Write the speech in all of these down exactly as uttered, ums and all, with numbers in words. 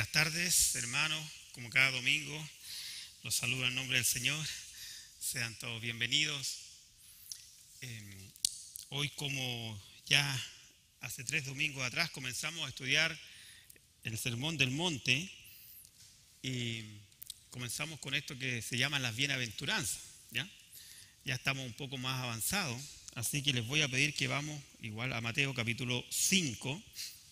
Buenas tardes, hermanos, como cada domingo, los saludo en nombre del Señor. Sean todos bienvenidos. Eh, hoy, como ya hace tres domingos atrás, comenzamos a estudiar el Sermón del Monte y comenzamos con esto que se llaman las bienaventuranzas, ¿ya? Ya estamos un poco más avanzados, así que les voy a pedir que vamos igual a Mateo capítulo cinco.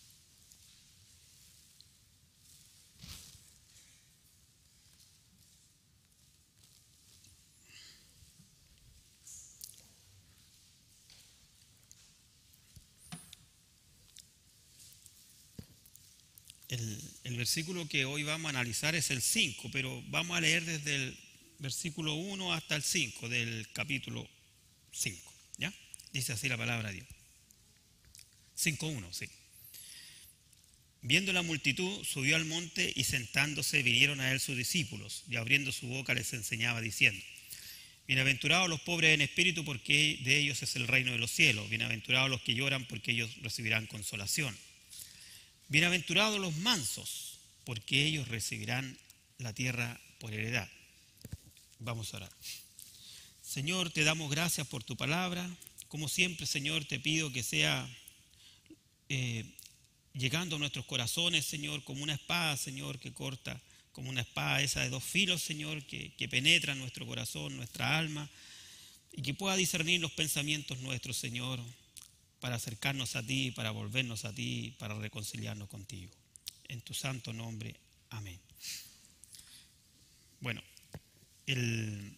El, el versículo que hoy vamos a analizar es el cinco, pero vamos a leer desde el versículo uno hasta el cinco del capítulo cinco, ¿ya? Dice así la palabra de Dios. cinco uno, sí. Viendo la multitud, subió al monte y sentándose vinieron a él sus discípulos, y abriendo su boca les enseñaba diciendo: Bienaventurados los pobres en espíritu, porque de ellos es el reino de los cielos. Bienaventurados los que lloran, porque ellos recibirán consolación. Bienaventurados los mansos, porque ellos recibirán la tierra por heredad. Vamos a orar. Señor, te damos gracias por tu palabra. Como siempre, Señor, te pido que sea eh, llegando a nuestros corazones, Señor, como una espada, Señor, que corta, como una espada esa de dos filos, Señor, que, que penetra en nuestro corazón, nuestra alma, y que pueda discernir los pensamientos nuestros, Señor, para acercarnos a ti, para volvernos a ti, para reconciliarnos contigo. En tu santo nombre, amén. Bueno, el,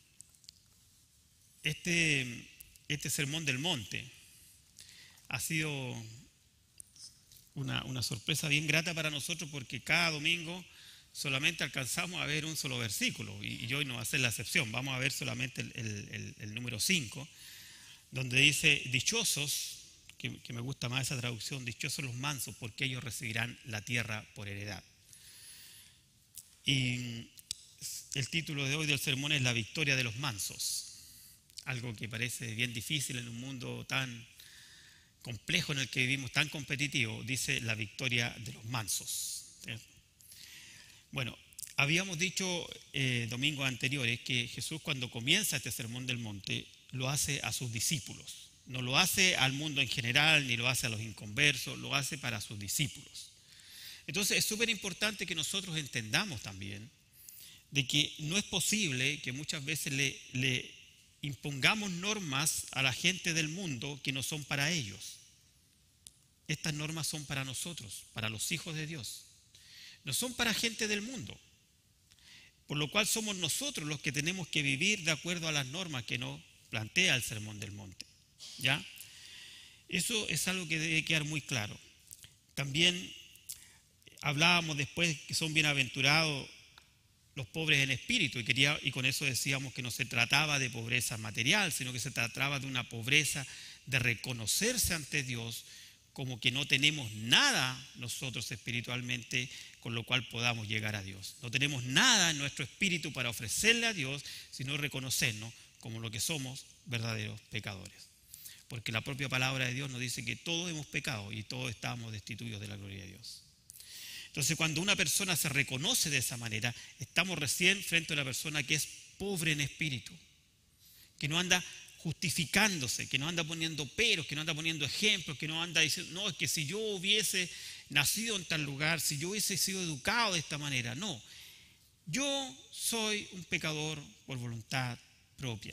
este, este sermón del monte ha sido una, una sorpresa bien grata para nosotros, porque cada domingo solamente alcanzamos a ver un solo versículo, y, y hoy no va a ser la excepción. Vamos a ver solamente el, el, el, el número cinco, donde dice: dichosos, que, que me gusta más esa traducción, dichosos los mansos, porque ellos recibirán la tierra por heredad. Y el título de hoy del sermón es La victoria de los mansos, algo que parece bien difícil en un mundo tan complejo en el que vivimos, tan competitivo. Dice la victoria de los mansos. Bueno, habíamos dicho eh, domingos anteriores que Jesús, cuando comienza este sermón del monte, lo hace a sus discípulos. No lo hace al mundo en general, ni lo hace a los inconversos, lo hace para sus discípulos. Entonces es súper importante que nosotros entendamos también de que no es posible que muchas veces le, le impongamos normas a la gente del mundo que no son para ellos. Estas normas son para nosotros, para los hijos de Dios. No son para gente del mundo. Por lo cual somos nosotros los que tenemos que vivir de acuerdo a las normas que nos plantea el Sermón del Monte, ¿ya? Eso es algo que debe quedar muy claro. También hablábamos después que son bienaventurados los pobres en espíritu, y, quería, y con eso decíamos que no se trataba de pobreza material, sino que se trataba de una pobreza de reconocerse ante Dios como que no tenemos nada nosotros espiritualmente con lo cual podamos llegar a Dios. No tenemos nada en nuestro espíritu para ofrecerle a Dios, sino reconocernos como lo que somos, verdaderos pecadores. Porque la propia palabra de Dios nos dice que todos hemos pecado y todos estamos destituidos de la gloria de Dios. Entonces, cuando una persona se reconoce de esa manera, estamos recién frente a una persona que es pobre en espíritu, que no anda justificándose, que no anda poniendo peros, que no anda poniendo ejemplos, que no anda diciendo: no, es que si yo hubiese nacido en tal lugar, si yo hubiese sido educado de esta manera. No, yo soy un pecador por voluntad propia.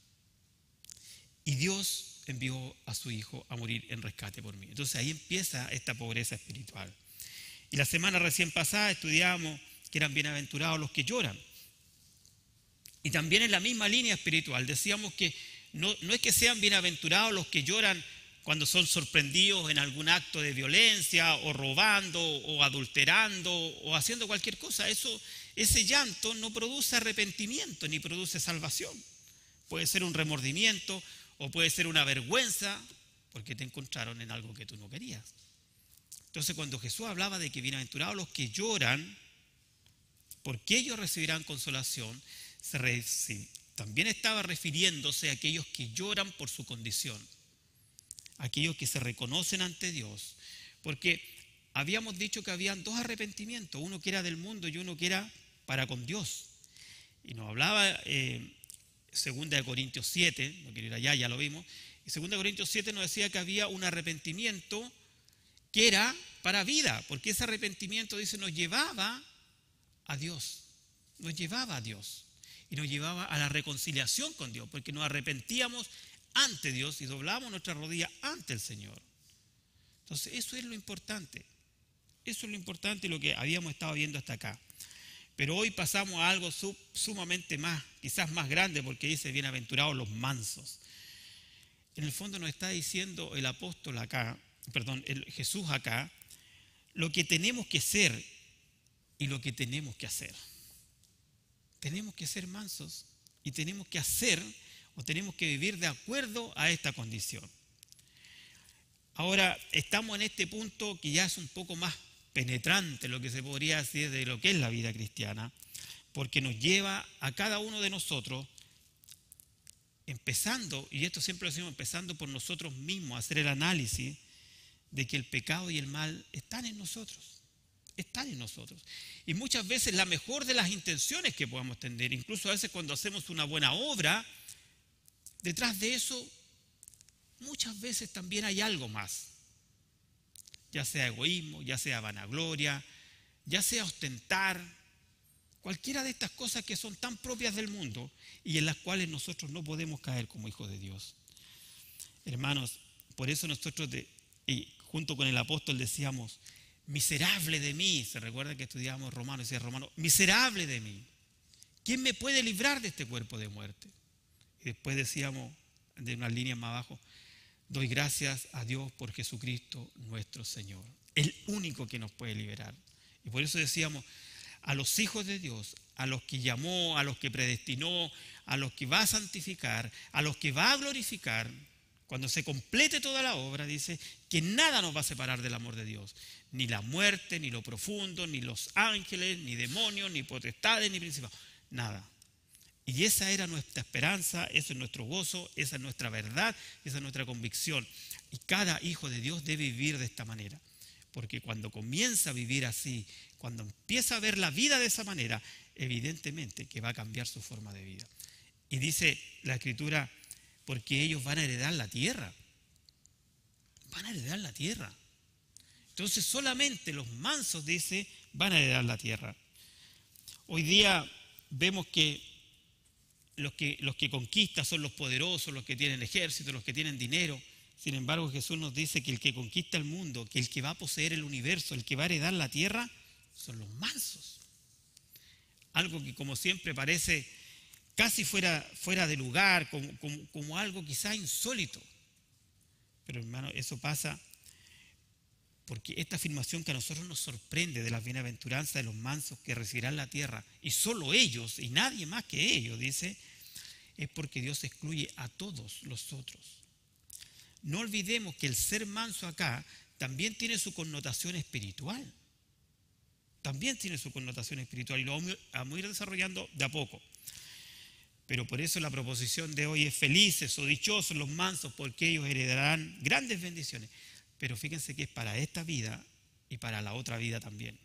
Y Dios envió a su Hijo a morir en rescate por mí. Entonces ahí empieza esta pobreza espiritual. Y la semana recién pasada estudiamos que eran bienaventurados los que lloran. Y también en la misma línea espiritual decíamos que no, no es que sean bienaventurados los que lloran cuando son sorprendidos en algún acto de violencia, o robando, o adulterando, o haciendo cualquier cosa. Eso, ese llanto no produce arrepentimiento ni produce salvación. Puede ser un remordimiento o puede ser una vergüenza porque te encontraron en algo que tú no querías. Entonces, cuando Jesús hablaba de que bienaventurados los que lloran, porque ellos recibirán consolación, se recibe, también estaba refiriéndose a aquellos que lloran por su condición, aquellos que se reconocen ante Dios, porque habíamos dicho que habían dos arrepentimientos, uno que era del mundo y uno que era para con Dios. Y nos hablaba eh, segunda de Corintios siete, no quiero ir allá, ya lo vimos, y segunda de Corintios siete nos decía que había un arrepentimiento que era para vida, porque ese arrepentimiento, dice, nos llevaba a Dios, nos llevaba a Dios y nos llevaba a la reconciliación con Dios, porque nos arrepentíamos ante Dios y doblábamos nuestra rodilla ante el Señor. Entonces eso es lo importante, eso es lo importante y lo que habíamos estado viendo hasta acá. Pero hoy pasamos a algo sub, sumamente más, quizás más grande, porque dice bienaventurados los mansos. En el fondo nos está diciendo el apóstol acá, perdón, el Jesús acá, lo que tenemos que ser y lo que tenemos que hacer. Tenemos que ser mansos y tenemos que hacer o tenemos que vivir de acuerdo a esta condición. Ahora, estamos en este punto que ya es un poco más penetrante, lo que se podría decir de lo que es la vida cristiana, porque nos lleva a cada uno de nosotros, empezando, y esto siempre lo decimos, empezando por nosotros mismos, a hacer el análisis de que el pecado y el mal están en nosotros, están en nosotros. Y muchas veces la mejor de las intenciones que podamos tener, incluso a veces cuando hacemos una buena obra, detrás de eso muchas veces también hay algo más. Ya sea egoísmo, ya sea vanagloria, ya sea ostentar, cualquiera de estas cosas que son tan propias del mundo y en las cuales nosotros no podemos caer como hijos de Dios. Hermanos, por eso nosotros, de, y junto con el apóstol decíamos, miserable de mí, se recuerda que estudiábamos Romanos, decía Romano, miserable de mí, ¿quién me puede librar de este cuerpo de muerte? Y después decíamos, de unas líneas más abajo, doy gracias a Dios por Jesucristo nuestro Señor, el único que nos puede liberar. Y por eso decíamos, a los hijos de Dios, a los que llamó, a los que predestinó, a los que va a santificar, a los que va a glorificar, cuando se complete toda la obra, dice que nada nos va a separar del amor de Dios, ni la muerte, ni lo profundo, ni los ángeles, ni demonios, ni potestades, ni principados, nada. Y esa era nuestra esperanza, ese es nuestro gozo, esa es nuestra verdad, esa es nuestra convicción. Y cada hijo de Dios debe vivir de esta manera. Porque cuando comienza a vivir así, cuando empieza a ver la vida de esa manera, evidentemente que va a cambiar su forma de vida. Y dice la Escritura, porque ellos van a heredar la tierra. Van a heredar la tierra. Entonces solamente los mansos, dice, van a heredar la tierra. Hoy día vemos que Los que, los que conquistan son los poderosos, los que tienen ejército, los que tienen dinero. Sin embargo, Jesús nos dice que el que conquista el mundo, que el que va a poseer el universo, el que va a heredar la tierra, son los mansos. Algo que como siempre parece casi fuera, fuera de lugar, como, como, como algo quizá insólito. Pero hermano, eso pasa porque esta afirmación que a nosotros nos sorprende de las bienaventuranzas de los mansos que recibirán la tierra, y solo ellos, y nadie más que ellos, dice, es porque Dios excluye a todos los otros. No olvidemos que el ser manso acá también tiene su connotación espiritual. También tiene su connotación espiritual, y lo vamos a ir desarrollando de a poco. Pero por eso la proposición de hoy es felices o dichosos los mansos, porque ellos heredarán grandes bendiciones. Pero fíjense que es para esta vida y para la otra vida también.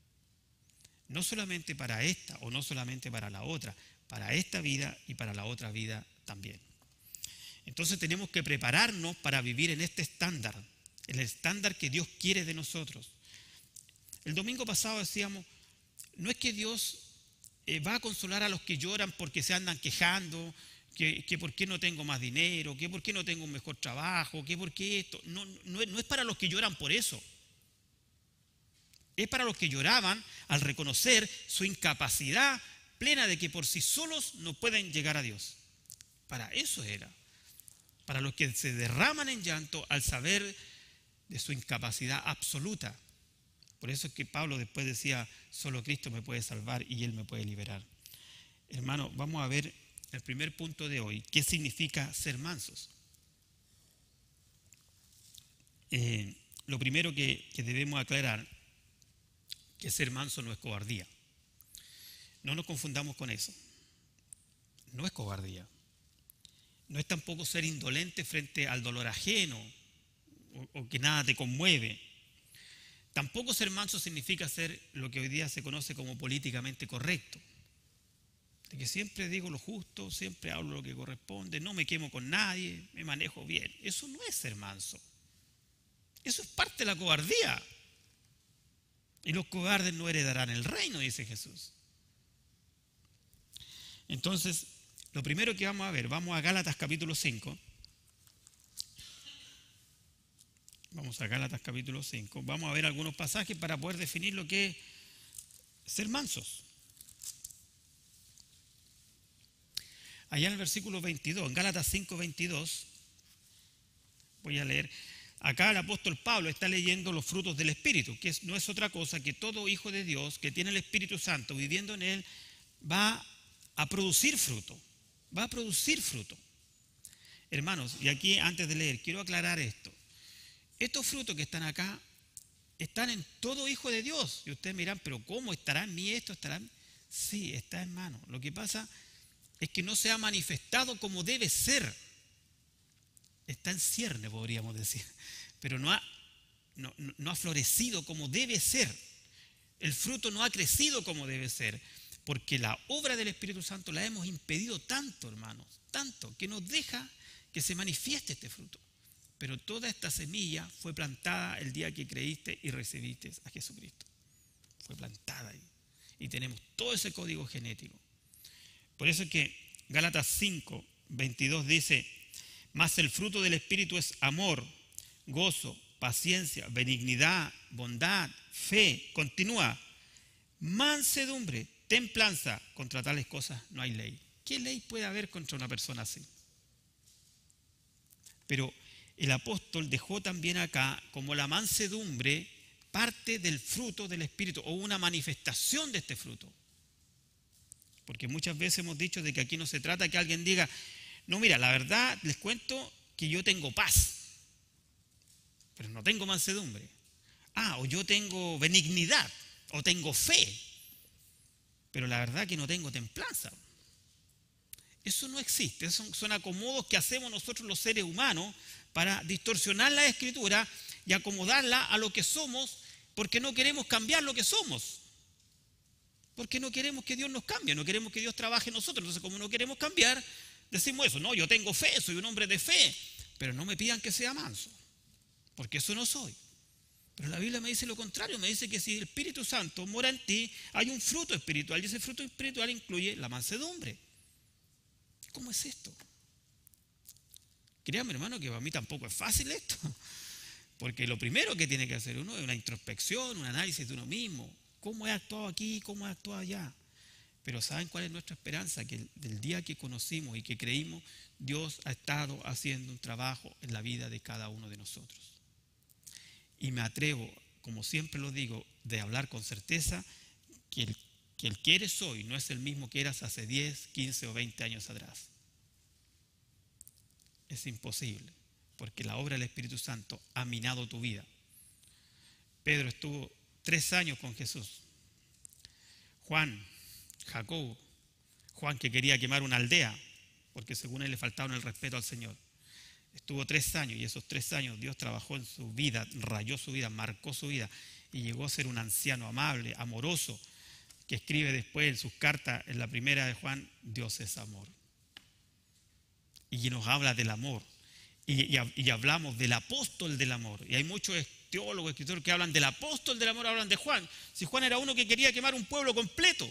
No solamente para esta o no solamente para la otra, para esta vida y para la otra vida también. Entonces tenemos que prepararnos para vivir en este estándar, el estándar que Dios quiere de nosotros. El domingo pasado decíamos, no es que Dios eh, va a consolar a los que lloran porque se andan quejando, Que, que por qué no tengo más dinero, que por qué no tengo un mejor trabajo, que por qué esto. No, no, no es para los que lloran por eso. Es para los que lloraban al reconocer su incapacidad plena de que por sí solos no pueden llegar a Dios. Para eso era. Para los que se derraman en llanto al saber de su incapacidad absoluta. Por eso es que Pablo después decía, solo Cristo me puede salvar y Él me puede liberar. Hermano, vamos a ver el primer punto de hoy, ¿qué significa ser mansos? Eh, lo primero que, que debemos aclarar, que ser manso no es cobardía. No nos confundamos con eso. No es cobardía. No es tampoco ser indolente frente al dolor ajeno o, o que nada te conmueve. Tampoco ser manso significa ser lo que hoy día se conoce como políticamente correcto. De que siempre digo lo justo, siempre hablo lo que corresponde, no me quemo con nadie, me manejo bien. Eso no es ser manso. Eso es parte de la cobardía. Y los cobardes no heredarán el reino, dice Jesús. Entonces, lo primero que vamos a ver, vamos a Gálatas capítulo cinco. Vamos a Gálatas capítulo cinco. Vamos a ver algunos pasajes para poder definir lo que es ser mansos. Allá en el versículo veintidós, en Gálatas cinco, veintidós, voy a leer. Acá el apóstol Pablo está leyendo los frutos del Espíritu, que no es otra cosa que todo hijo de Dios que tiene el Espíritu Santo viviendo en él va a producir fruto, va a producir fruto. Hermanos, y aquí antes de leer, quiero aclarar esto. Estos frutos que están acá están en todo hijo de Dios. Y ustedes miran, pero ¿cómo? ¿Estará en mí esto? ¿Estará en mí? Sí, está en mano. Lo que pasa es que no se ha manifestado como debe ser. Está en cierne, podríamos decir, pero no ha, no, no ha florecido como debe ser. El fruto no ha crecido como debe ser, porque la obra del Espíritu Santo la hemos impedido tanto, hermanos, tanto, que nos deja que se manifieste este fruto. Pero toda esta semilla fue plantada el día que creíste y recibiste a Jesucristo. Fue plantada ahí. Y tenemos todo ese código genético. Por eso es que Gálatas cinco, veintidós dice: mas el fruto del Espíritu es amor, gozo, paciencia, benignidad, bondad, fe, continúa, mansedumbre, templanza. Contra tales cosas no hay ley. ¿Qué ley puede haber contra una persona así? Pero el apóstol dejó también acá como la mansedumbre parte del fruto del Espíritu o una manifestación de este fruto. Porque muchas veces hemos dicho de que aquí no se trata que alguien diga: no, mira, la verdad les cuento que yo tengo paz, pero no tengo mansedumbre. Ah, o yo tengo benignidad, o tengo fe, pero la verdad que no tengo templanza. Eso no existe, son, son acomodos que hacemos nosotros los seres humanos para distorsionar la Escritura y acomodarla a lo que somos, porque no queremos cambiar lo que somos. Porque no queremos que Dios nos cambie, no queremos que Dios trabaje en nosotros. Entonces, como no queremos cambiar, decimos eso: no, yo tengo fe, soy un hombre de fe, pero no me pidan que sea manso, porque eso no soy. Pero la Biblia me dice lo contrario, me dice que si el Espíritu Santo mora en ti, hay un fruto espiritual, y ese fruto espiritual incluye la mansedumbre. ¿Cómo es esto? Créame, hermano, que para mí tampoco es fácil esto, porque lo primero que tiene que hacer uno es una introspección, un análisis de uno mismo. ¿Cómo he actuado aquí? ¿Cómo he actuado allá? Pero ¿saben cuál es nuestra esperanza? Que del día que conocimos y que creímos, Dios ha estado haciendo un trabajo en la vida de cada uno de nosotros. Y me atrevo, como siempre lo digo, de hablar con certeza que el, que el que eres hoy no es el mismo que eras hace diez, quince o veinte años atrás. Es imposible, porque la obra del Espíritu Santo ha minado tu vida. Pedro estuvo tres años con Jesús. Juan, Jacobo, Juan que quería quemar una aldea, porque según él le faltaban el respeto al Señor. Estuvo tres años y esos tres años Dios trabajó en su vida, rayó su vida, marcó su vida y llegó a ser un anciano amable, amoroso, que escribe después en sus cartas, en la primera de Juan: Dios es amor. Y nos habla del amor. Y, y, y hablamos del apóstol del amor. Y hay muchos teólogos, escritores que hablan del apóstol del amor, hablan de Juan. Si Juan era uno que quería quemar un pueblo completo,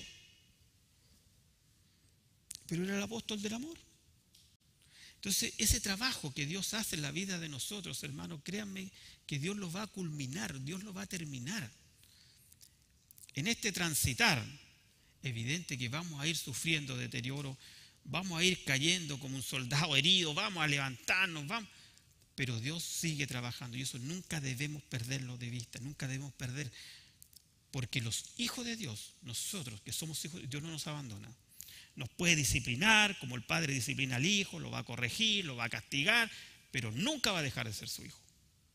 pero era el apóstol del amor. Entonces, ese trabajo que Dios hace en la vida de nosotros, hermanos, créanme que Dios lo va a culminar, Dios lo va a terminar. En este transitar, evidente que vamos a ir sufriendo deterioro, vamos a ir cayendo como un soldado herido, vamos a levantarnos, vamos, pero Dios sigue trabajando y eso nunca debemos perderlo de vista, nunca debemos perder, porque los hijos de Dios, nosotros que somos hijos de Dios, Dios no nos abandona. Nos puede disciplinar, como el padre disciplina al hijo, lo va a corregir, lo va a castigar, pero nunca va a dejar de ser su hijo.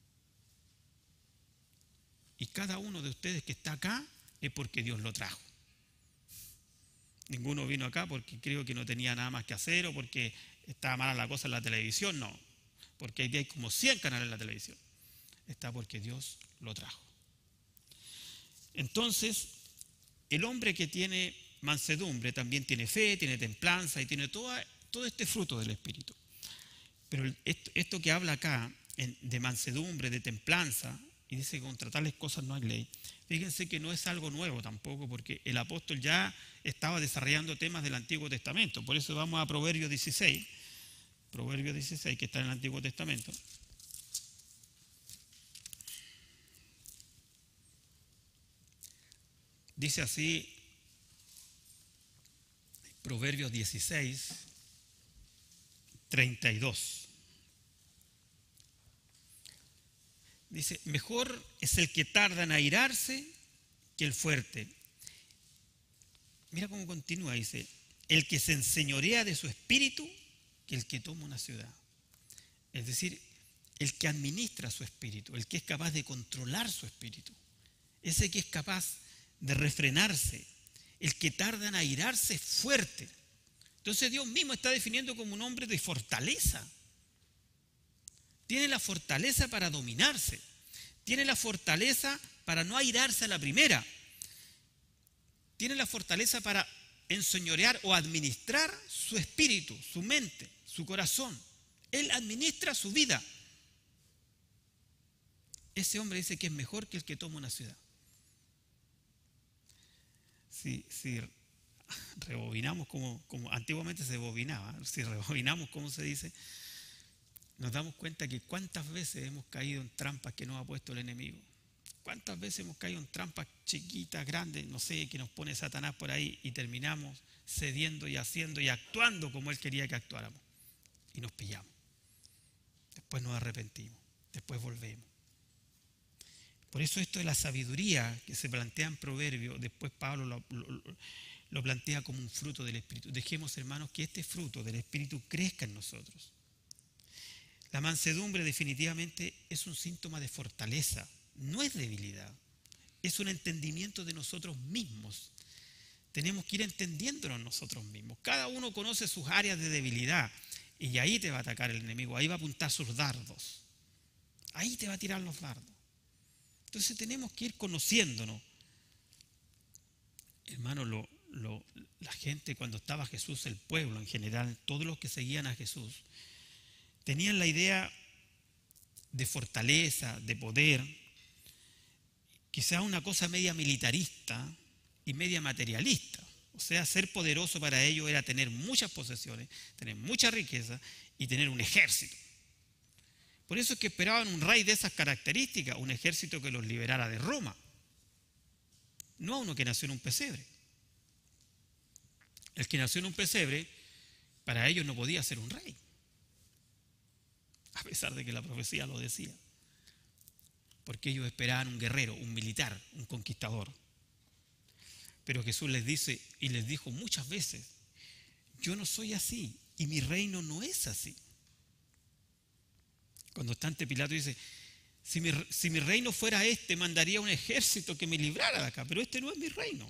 Y cada uno de ustedes que está acá es porque Dios lo trajo. Ninguno vino acá porque creo que no tenía nada más que hacer o porque estaba mala la cosa en la televisión, no. Porque hoy día hay como cien canales en la televisión. Está porque Dios lo trajo. Entonces, el hombre que tiene mansedumbre también tiene fe, tiene templanza y tiene toda, todo este fruto del Espíritu. Pero esto, esto que habla acá en, de mansedumbre, de templanza, y dice que contra tales cosas no hay ley, fíjense que no es algo nuevo tampoco, porque el apóstol ya estaba desarrollando temas del Antiguo Testamento. Por eso vamos a Proverbios dieciséis, Proverbios dieciséis, que está en el Antiguo Testamento. Dice así, Proverbios dieciséis, treinta y dos. Dice, mejor es el que tarda en airarse que el fuerte. Mira cómo continúa, dice, el que se enseñorea de su espíritu que el que toma una ciudad. Es decir, el que administra su espíritu, el que es capaz de controlar su espíritu, ese que es capaz de refrenarse, el que tarda en airarse es fuerte. Entonces Dios mismo está definiendo como un hombre de fortaleza. Tiene la fortaleza para dominarse. Tiene la fortaleza para no airarse a la primera. Tiene la fortaleza para enseñorear o administrar su espíritu, su mente, su corazón. Él administra su vida. Ese hombre dice que es mejor que el que toma una ciudad. Si, si rebobinamos como, como antiguamente se bobinaba, si rebobinamos como se dice, nos damos cuenta que cuántas veces hemos caído en trampas que nos ha puesto el enemigo. Cuántas veces hemos caído en trampas chiquitas, grandes, no sé, que nos pone Satanás por ahí y terminamos cediendo y haciendo y actuando como él quería que actuáramos. Y nos pillamos. Después nos arrepentimos. Después volvemos. Por eso esto de la sabiduría que se plantea en Proverbios, después Pablo lo, lo, lo plantea como un fruto del Espíritu. Dejemos, hermanos, que este fruto del Espíritu crezca en nosotros. La mansedumbre definitivamente es un síntoma de fortaleza, no es debilidad, es un entendimiento de nosotros mismos. Tenemos que ir entendiéndonos nosotros mismos. Cada uno conoce sus áreas de debilidad y ahí te va a atacar el enemigo, ahí va a apuntar sus dardos, ahí te va a tirar los dardos. Entonces tenemos que ir conociéndonos. Hermano, lo, lo, la gente cuando estaba Jesús, el pueblo en general, todos los que seguían a Jesús, tenían la idea de fortaleza, de poder, quizás una cosa media militarista y media materialista. O sea, ser poderoso para ellos era tener muchas posesiones, tener mucha riqueza y tener un ejército. Por eso es que esperaban un rey de esas características, un ejército que los liberara de Roma, no a uno que nació en un pesebre. El que nació en un pesebre, para ellos no podía ser un rey, a pesar de que la profecía lo decía, porque ellos esperaban un guerrero, un militar, un conquistador. Pero Jesús les dice y les dijo muchas veces, yo no soy así y mi reino no es así. Cuando está ante Pilato dice, si mi, si mi reino fuera este, mandaría un ejército que me librara de acá, pero este no es mi reino.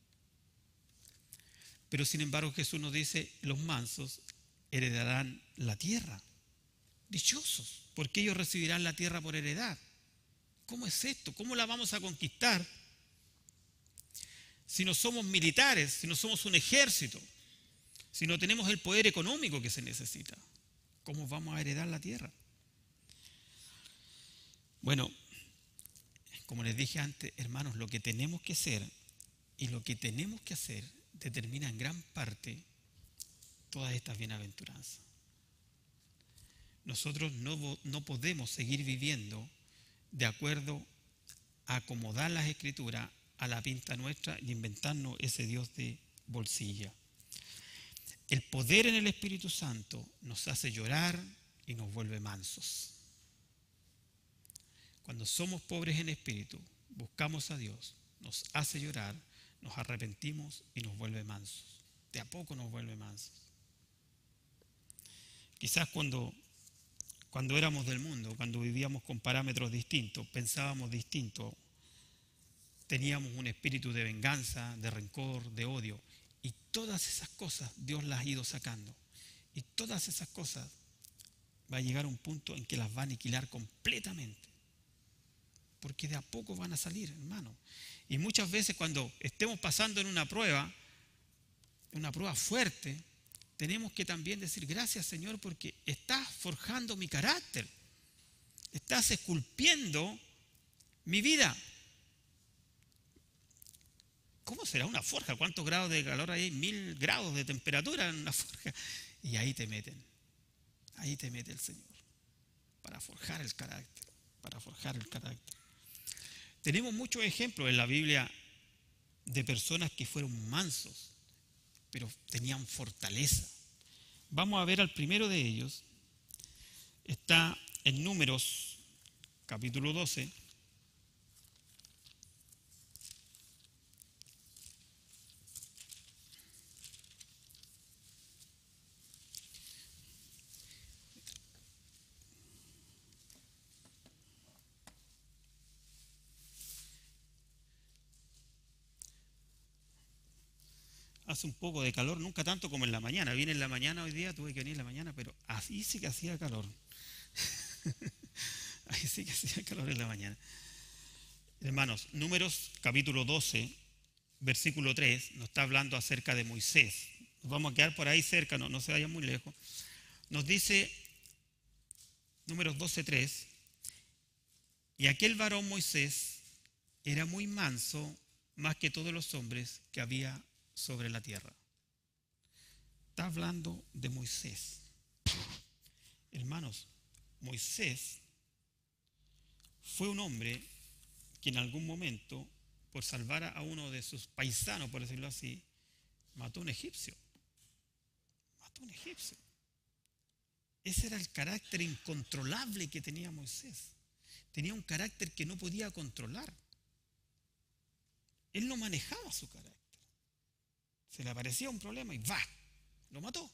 Pero sin embargo Jesús nos dice, los mansos heredarán la tierra. Dichosos, porque ellos recibirán la tierra por heredad. ¿Cómo es esto? ¿Cómo la vamos a conquistar? Si no somos militares, si no somos un ejército, si no tenemos el poder económico que se necesita, ¿cómo vamos a heredar la tierra? Bueno, como les dije antes, hermanos, lo que tenemos que ser y lo que tenemos que hacer determina en gran parte todas estas bienaventuranzas. Nosotros no, no podemos seguir viviendo de acuerdo a acomodar las escrituras a la pinta nuestra y inventarnos ese Dios de bolsilla. El poder en el Espíritu Santo nos hace llorar y nos vuelve mansos. Cuando somos pobres en espíritu, buscamos a Dios, nos hace llorar, nos arrepentimos y nos vuelve mansos. De a poco nos vuelve mansos. Quizás cuando, cuando éramos del mundo, cuando vivíamos con parámetros distintos, pensábamos distinto, teníamos un espíritu de venganza, de rencor, de odio. Y todas esas cosas Dios las ha ido sacando. Y todas esas cosas va a llegar a un punto en que las va a aniquilar completamente. porque de a poco van a salir, hermano. Y muchas veces cuando estemos pasando en una prueba, una prueba fuerte, tenemos que también decir gracias, Señor, porque estás forjando mi carácter, estás esculpiendo mi vida. ¿Cómo será una forja? ¿Cuántos grados de calor hay? Mil grados de temperatura en una forja. Y ahí te meten, ahí te mete el Señor, para forjar el carácter, para forjar el carácter. Tenemos muchos ejemplos en la Biblia de personas que fueron mansos, pero tenían fortaleza. Vamos a ver al primero de ellos. Está en Números, capítulo doce. Hace un poco de calor, nunca tanto como en la mañana. Vine en la mañana hoy día, tuve que venir en la mañana, pero así sí que hacía calor. Ahí sí que hacía calor en la mañana. Hermanos, Números capítulo doce, versículo tres, nos está hablando acerca de Moisés. Nos vamos a quedar por ahí cerca, no, no se vayan muy lejos. Nos dice, Números doce, tres, y aquel varón Moisés era muy manso, más que todos los hombres que había sobre la tierra. Está hablando de Moisés. Hermanos, Moisés fue un hombre que en algún momento, por salvar a uno de sus paisanos, por decirlo así, mató a un egipcio. Mató a un egipcio. Ese era el carácter incontrolable que tenía Moisés. Tenía un carácter que no podía controlar. Él no manejaba su carácter. Se le aparecía un problema y ¡va! Lo mató.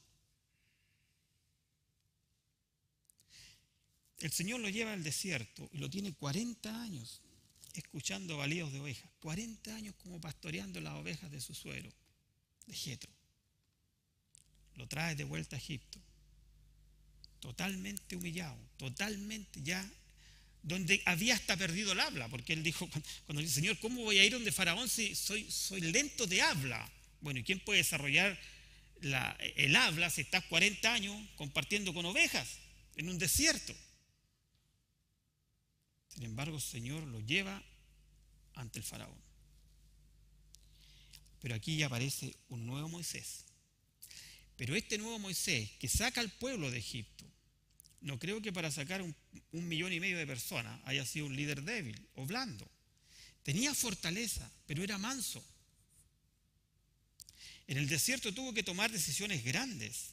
El Señor lo lleva al desierto y lo tiene cuarenta años escuchando balidos de ovejas. cuarenta años como pastoreando las ovejas de su suegro, de Jetro. Lo trae de vuelta a Egipto. Totalmente humillado, totalmente ya, donde había hasta perdido el habla, porque él dijo, cuando dice, Señor, ¿cómo voy a ir donde Faraón si soy, soy lento de habla? Bueno, ¿y quién puede desarrollar la, el habla si estás cuarenta años compartiendo con ovejas en un desierto? Sin embargo, el Señor lo lleva ante el Faraón. Pero aquí ya aparece un nuevo Moisés. Pero este nuevo Moisés que saca al pueblo de Egipto, no creo que para sacar un, un millón y medio de personas haya sido un líder débil o blando. Tenía fortaleza, pero era manso. En el desierto tuvo que tomar decisiones grandes.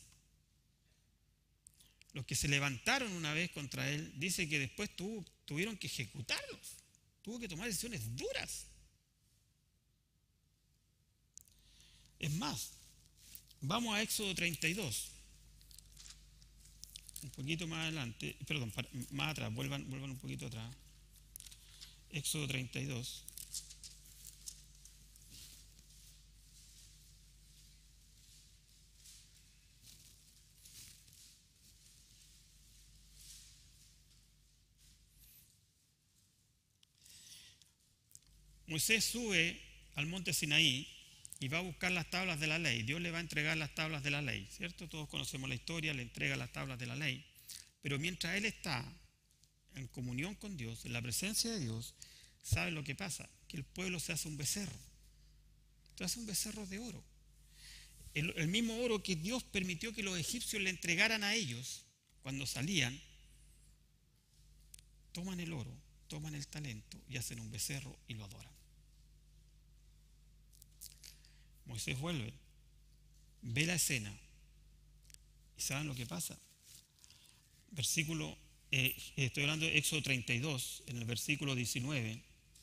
Los que se levantaron una vez contra él, dice que después tuvo, tuvieron que ejecutarlos. Tuvo que tomar decisiones duras. Es más, vamos a Éxodo treinta y dos. Un poquito más adelante, perdón, más atrás, vuelvan, vuelvan un poquito atrás. Éxodo treinta y dos. Moisés sube al monte Sinaí y va a buscar las tablas de la ley. Dios le va a entregar las tablas de la ley, ¿cierto? Todos conocemos la historia, le entrega las tablas de la ley. Pero mientras él está en comunión con Dios, en la presencia de Dios, ¿sabe lo que pasa? Que el pueblo se hace un becerro. Se hace un becerro de oro. El, el mismo oro que Dios permitió que los egipcios le entregaran a ellos cuando salían, toman el oro, toman el talento y hacen un becerro y lo adoran. Moisés vuelve, ve la escena y ¿saben lo que pasa? Versículo, eh, estoy hablando de Éxodo treinta y dos, en el versículo diecinueve.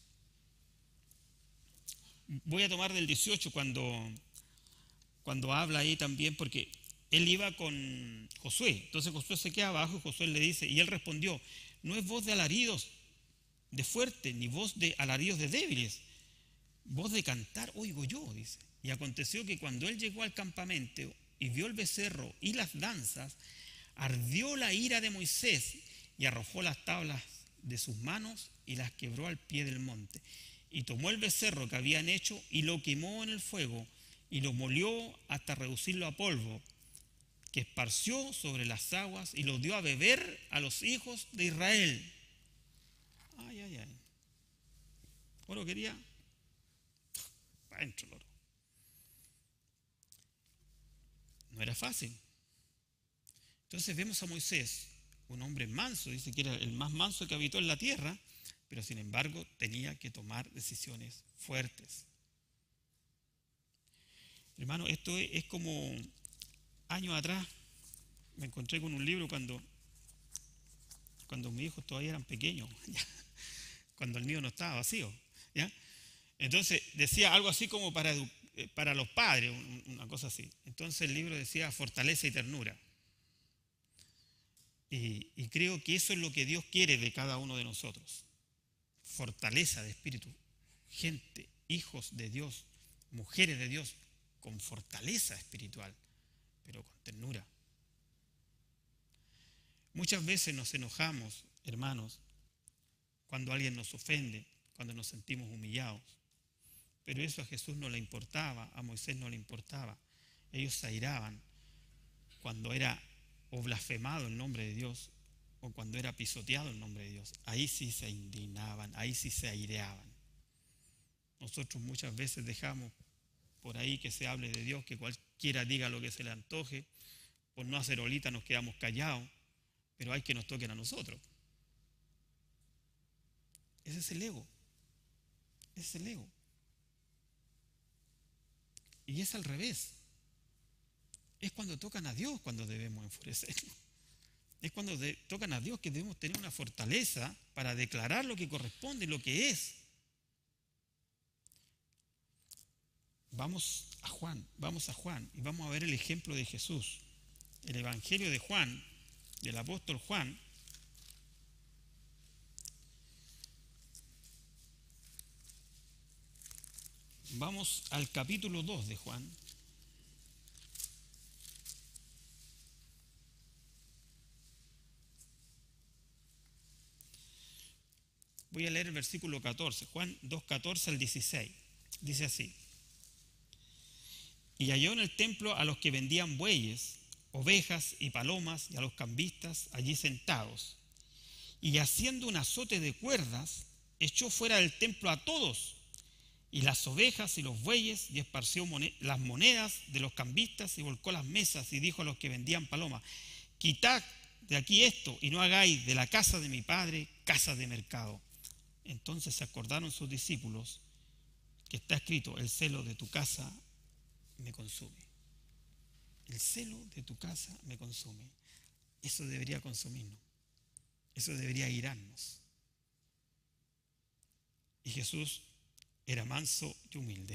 Voy a tomar del dieciocho cuando, cuando habla ahí también, porque él iba con Josué. Entonces Josué se queda abajo y Josué le dice, y él respondió, no es voz de alaridos de fuerte, ni voz de alaridos de débiles, voz de cantar oigo yo, dice. Y aconteció que cuando él llegó al campamento y vio el becerro y las danzas, ardió la ira de Moisés y arrojó las tablas de sus manos y las quebró al pie del monte. Y tomó el becerro que habían hecho y lo quemó en el fuego y lo molió hasta reducirlo a polvo, que esparció sobre las aguas y lo dio a beber a los hijos de Israel. Ay, ay, ay. Oro quería, para adentro el oro. No era fácil. Entonces vemos a Moisés, un hombre manso, dice que era el más manso que habitó en la tierra, pero sin embargo tenía que tomar decisiones fuertes. Hermano, esto es como años atrás, me encontré con un libro cuando, cuando mis hijos todavía eran pequeños, cuando el mío no estaba vacío, ¿ya? Entonces decía algo así como para, para los padres, una cosa así. Entonces el libro decía fortaleza y ternura. Y, y creo que eso es lo que Dios quiere de cada uno de nosotros. Fortaleza de espíritu. Gente, hijos de Dios, mujeres de Dios, con fortaleza espiritual, pero con ternura. Muchas veces nos enojamos, hermanos, cuando alguien nos ofende, cuando nos sentimos humillados. Pero eso a Jesús no le importaba, a Moisés no le importaba. Ellos se airaban cuando era o blasfemado el nombre de Dios o cuando era pisoteado el nombre de Dios. Ahí sí se indignaban, ahí sí se aireaban. Nosotros muchas veces dejamos por ahí que se hable de Dios, que cualquiera diga lo que se le antoje. Por no hacer olita nos quedamos callados, pero hay que nos toquen a nosotros. Ese es el ego. Ese es el ego. Y es al revés. Es cuando tocan a Dios cuando debemos enfurecernos. Es cuando de, tocan a Dios que debemos tener una fortaleza para declarar lo que corresponde, lo que es. Vamos a Juan, vamos a Juan y vamos a ver el ejemplo de Jesús. El Evangelio de Juan, del apóstol Juan. Vamos al capítulo dos de Juan. Voy a leer el versículo catorce, Juan dos, catorce al dieciséis. Dice así: y halló en el templo a los que vendían bueyes, ovejas y palomas, y a los cambistas allí sentados. Y haciendo un azote de cuerdas, echó fuera del templo a todos, y las ovejas y los bueyes, y esparció las monedas de los cambistas, y volcó las mesas, y dijo a los que vendían palomas: quitad de aquí esto, y no hagáis de la casa de mi padre casa de mercado. Entonces se acordaron sus discípulos que está escrito: el celo de tu casa me consume. El celo de tu casa me consume. Eso debería consumirnos. Eso debería irarnos. Y Jesús era manso y humilde.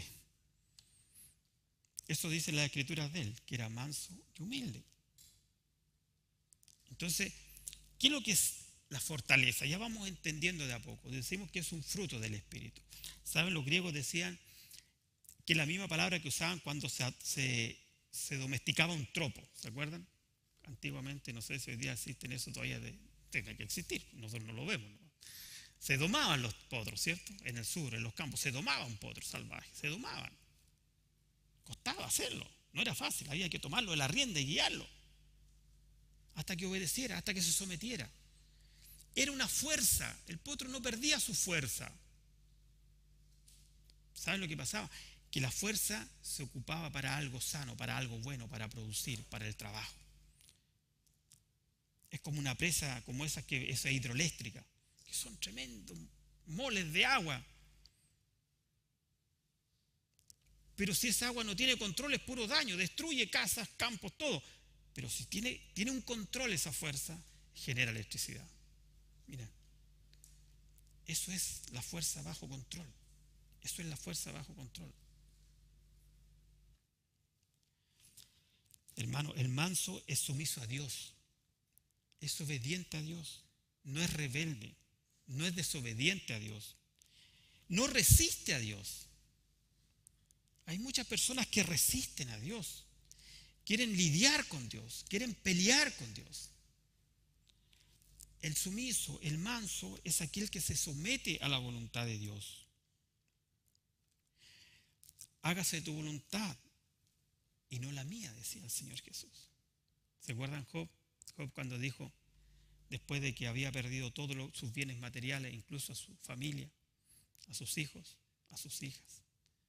Eso dice las escrituras de él, que era manso y humilde. Entonces, ¿qué es lo que es la fortaleza? Ya vamos entendiendo de a poco. Decimos que es un fruto del Espíritu. ¿Saben? Los griegos decían que la misma palabra que usaban cuando se, se, se domesticaba un tropo. ¿Se acuerdan? Antiguamente, no sé si hoy día existen eso todavía, de, tiene que existir. Nosotros no lo vemos, ¿no? Se domaban los potros, ¿cierto? En el sur, en los campos, se domaban potros salvajes, se domaban. Costaba hacerlo, no era fácil, había que tomarlo de la rienda y guiarlo. Hasta que obedeciera, hasta que se sometiera. Era una fuerza, el potro no perdía su fuerza. ¿Saben lo que pasaba? Que la fuerza se ocupaba para algo sano, para algo bueno, para producir, para el trabajo. Es como una presa, como esa, que, esa hidroeléctrica, que son tremendos moles de agua. Pero si esa agua no tiene control es puro daño, destruye casas, campos, todo. Pero si tiene, tiene un control esa fuerza, genera electricidad. Mira, eso es la fuerza bajo control. Eso es la fuerza bajo control. Hermano, el manso es sumiso a Dios. Es obediente a Dios. No es rebelde. No es desobediente a Dios. No resiste a Dios. Hay muchas personas que resisten a Dios. Quieren lidiar con Dios. Quieren pelear con Dios. el sumiso, el manso, es aquel que se somete a la voluntad de Dios. Hágase tu voluntad y no la mía, decía el Señor Jesús. ¿Se acuerdan Job? Job cuando dijo, después de que había perdido todos sus bienes materiales, incluso a su familia, a sus hijos, a sus hijas.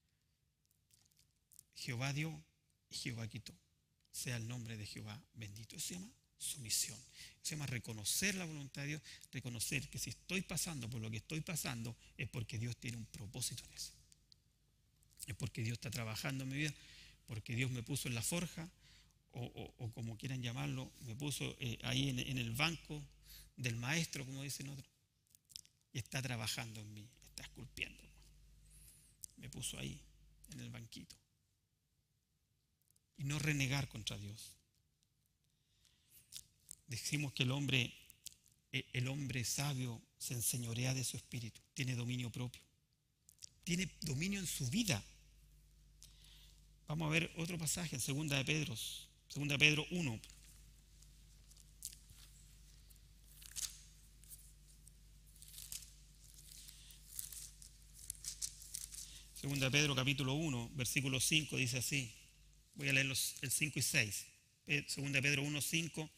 Jehová dio y Jehová quitó. Sea el nombre de Jehová bendito. Eso se llama sumisión. Eso se llama reconocer la voluntad de Dios, reconocer que si estoy pasando por lo que estoy pasando es porque Dios tiene un propósito en eso. Es porque Dios está trabajando en mi vida, porque Dios me puso en la forja, o, o, o como quieran llamarlo, me puso eh, ahí en, en el banco del maestro, como dicen otros, y está trabajando en mí, está esculpiendo. Me puso ahí, en el banquito. Y no renegar contra Dios. Decimos que el hombre, el hombre sabio se enseñorea de su espíritu, tiene dominio propio, tiene dominio en su vida. Vamos a ver otro pasaje en segunda de Pedro, segunda de Pedro uno. segunda de Pedro capítulo uno, versículo cinco, dice así. Voy a leer los, el cinco y seis. segunda de Pedro uno, cinco.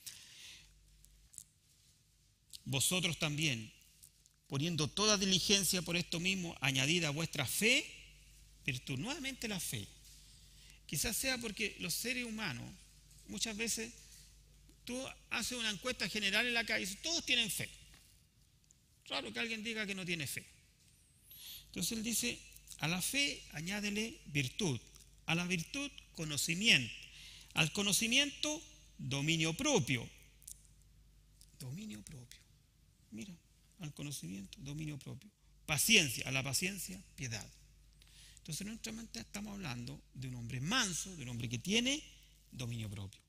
Vosotros también, poniendo toda diligencia por esto mismo, añadida a vuestra fe, virtud. Nuevamente la fe. Quizás sea porque los seres humanos, muchas veces, tú haces una encuesta general en la calle y dices, todos tienen fe. Raro que alguien diga que no tiene fe. Entonces él dice, a la fe añádele virtud, a la virtud conocimiento, al conocimiento dominio propio. Dominio propio. Mira, al conocimiento, dominio propio. Paciencia, a la paciencia, piedad. Entonces, en nuestra mente estamos hablando de un hombre manso, de un hombre que tiene dominio propio.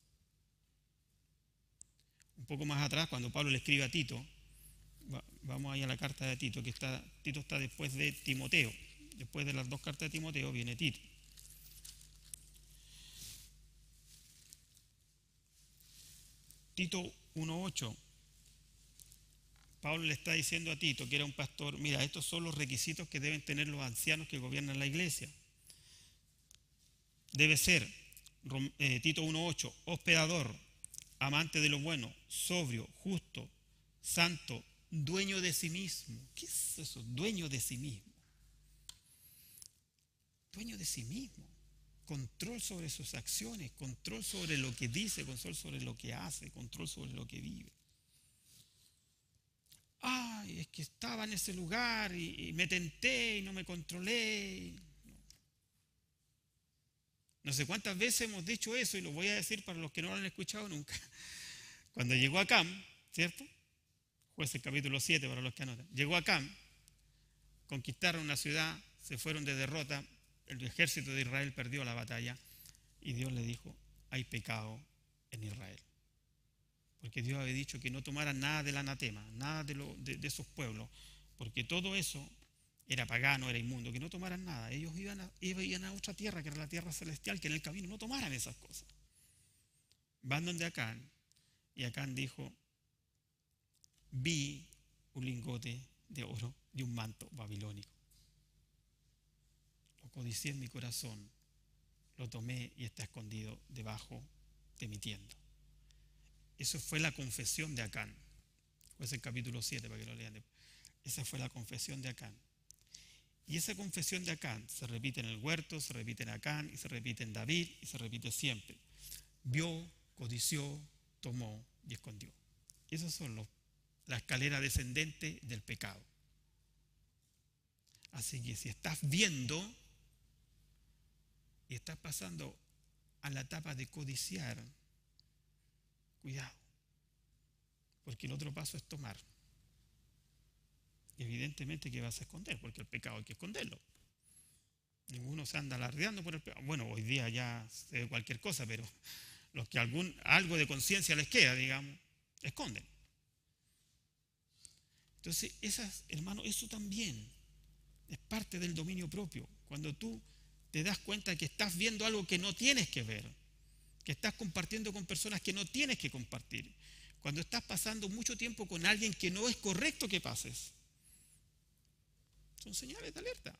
Un poco más atrás, cuando Pablo le escribe a Tito, va, vamos ahí a la carta de Tito, que está, Tito está después de Timoteo. Después de las dos cartas de Timoteo viene Tito. Tito uno ocho. Pablo le está diciendo a Tito, que era un pastor, mira, estos son los requisitos que deben tener los ancianos que gobiernan la iglesia. Debe ser, eh, Tito uno ocho, hospedador, amante de lo bueno, sobrio, justo, santo, dueño de sí mismo. ¿Qué es eso? Dueño de sí mismo. Dueño de sí mismo. Control sobre sus acciones, control sobre lo que dice, control sobre lo que hace, control sobre lo que vive. Ay, es que estaba en ese lugar y, y me tenté y no me controlé. No. no sé cuántas veces hemos dicho eso y lo voy a decir para los que no lo han escuchado nunca. Cuando llegó a Acán, ¿cierto? Jueces capítulo siete para los que anotan. Llegó a Acán, conquistaron una ciudad, se fueron de derrota, el ejército de Israel perdió la batalla y Dios le dijo, hay pecado en Israel. Porque Dios había dicho que no tomaran nada del anatema, nada de, lo, de, de esos pueblos, porque todo eso era pagano, era inmundo, que no tomaran nada. Ellos iban a, iban a otra tierra, que era la tierra celestial, que en el camino no tomaran esas cosas. Van donde Acán, y Acán dijo, vi un lingote de oro y un manto babilónico. Lo codicié en mi corazón, lo tomé y está escondido debajo de mi tienda. Eso fue la confesión de Acán. Pues el capítulo siete para que lo lean después. Esa fue la confesión de Acán. Y esa confesión de Acán se repite en el huerto, se repite en Acán, y se repite en David, y se repite siempre. Vio, codició, tomó y escondió. Esas son los, la escalera descendente del pecado. Así que si estás viendo y estás pasando a la etapa de codiciar, cuidado, porque el otro paso es tomar. Evidentemente que vas a esconder, porque el pecado hay que esconderlo. Ninguno se anda alardeando por el pecado. Bueno, hoy día ya se ve cualquier cosa, pero los que algún, algo de conciencia les queda, digamos, esconden. Entonces, esas, hermano, eso también es parte del dominio propio. Cuando tú te das cuenta que estás viendo algo que no tienes que ver, que estás compartiendo con personas que no tienes que compartir, Cuando estás pasando mucho tiempo con alguien que no es correcto que pases. Son señales de alerta.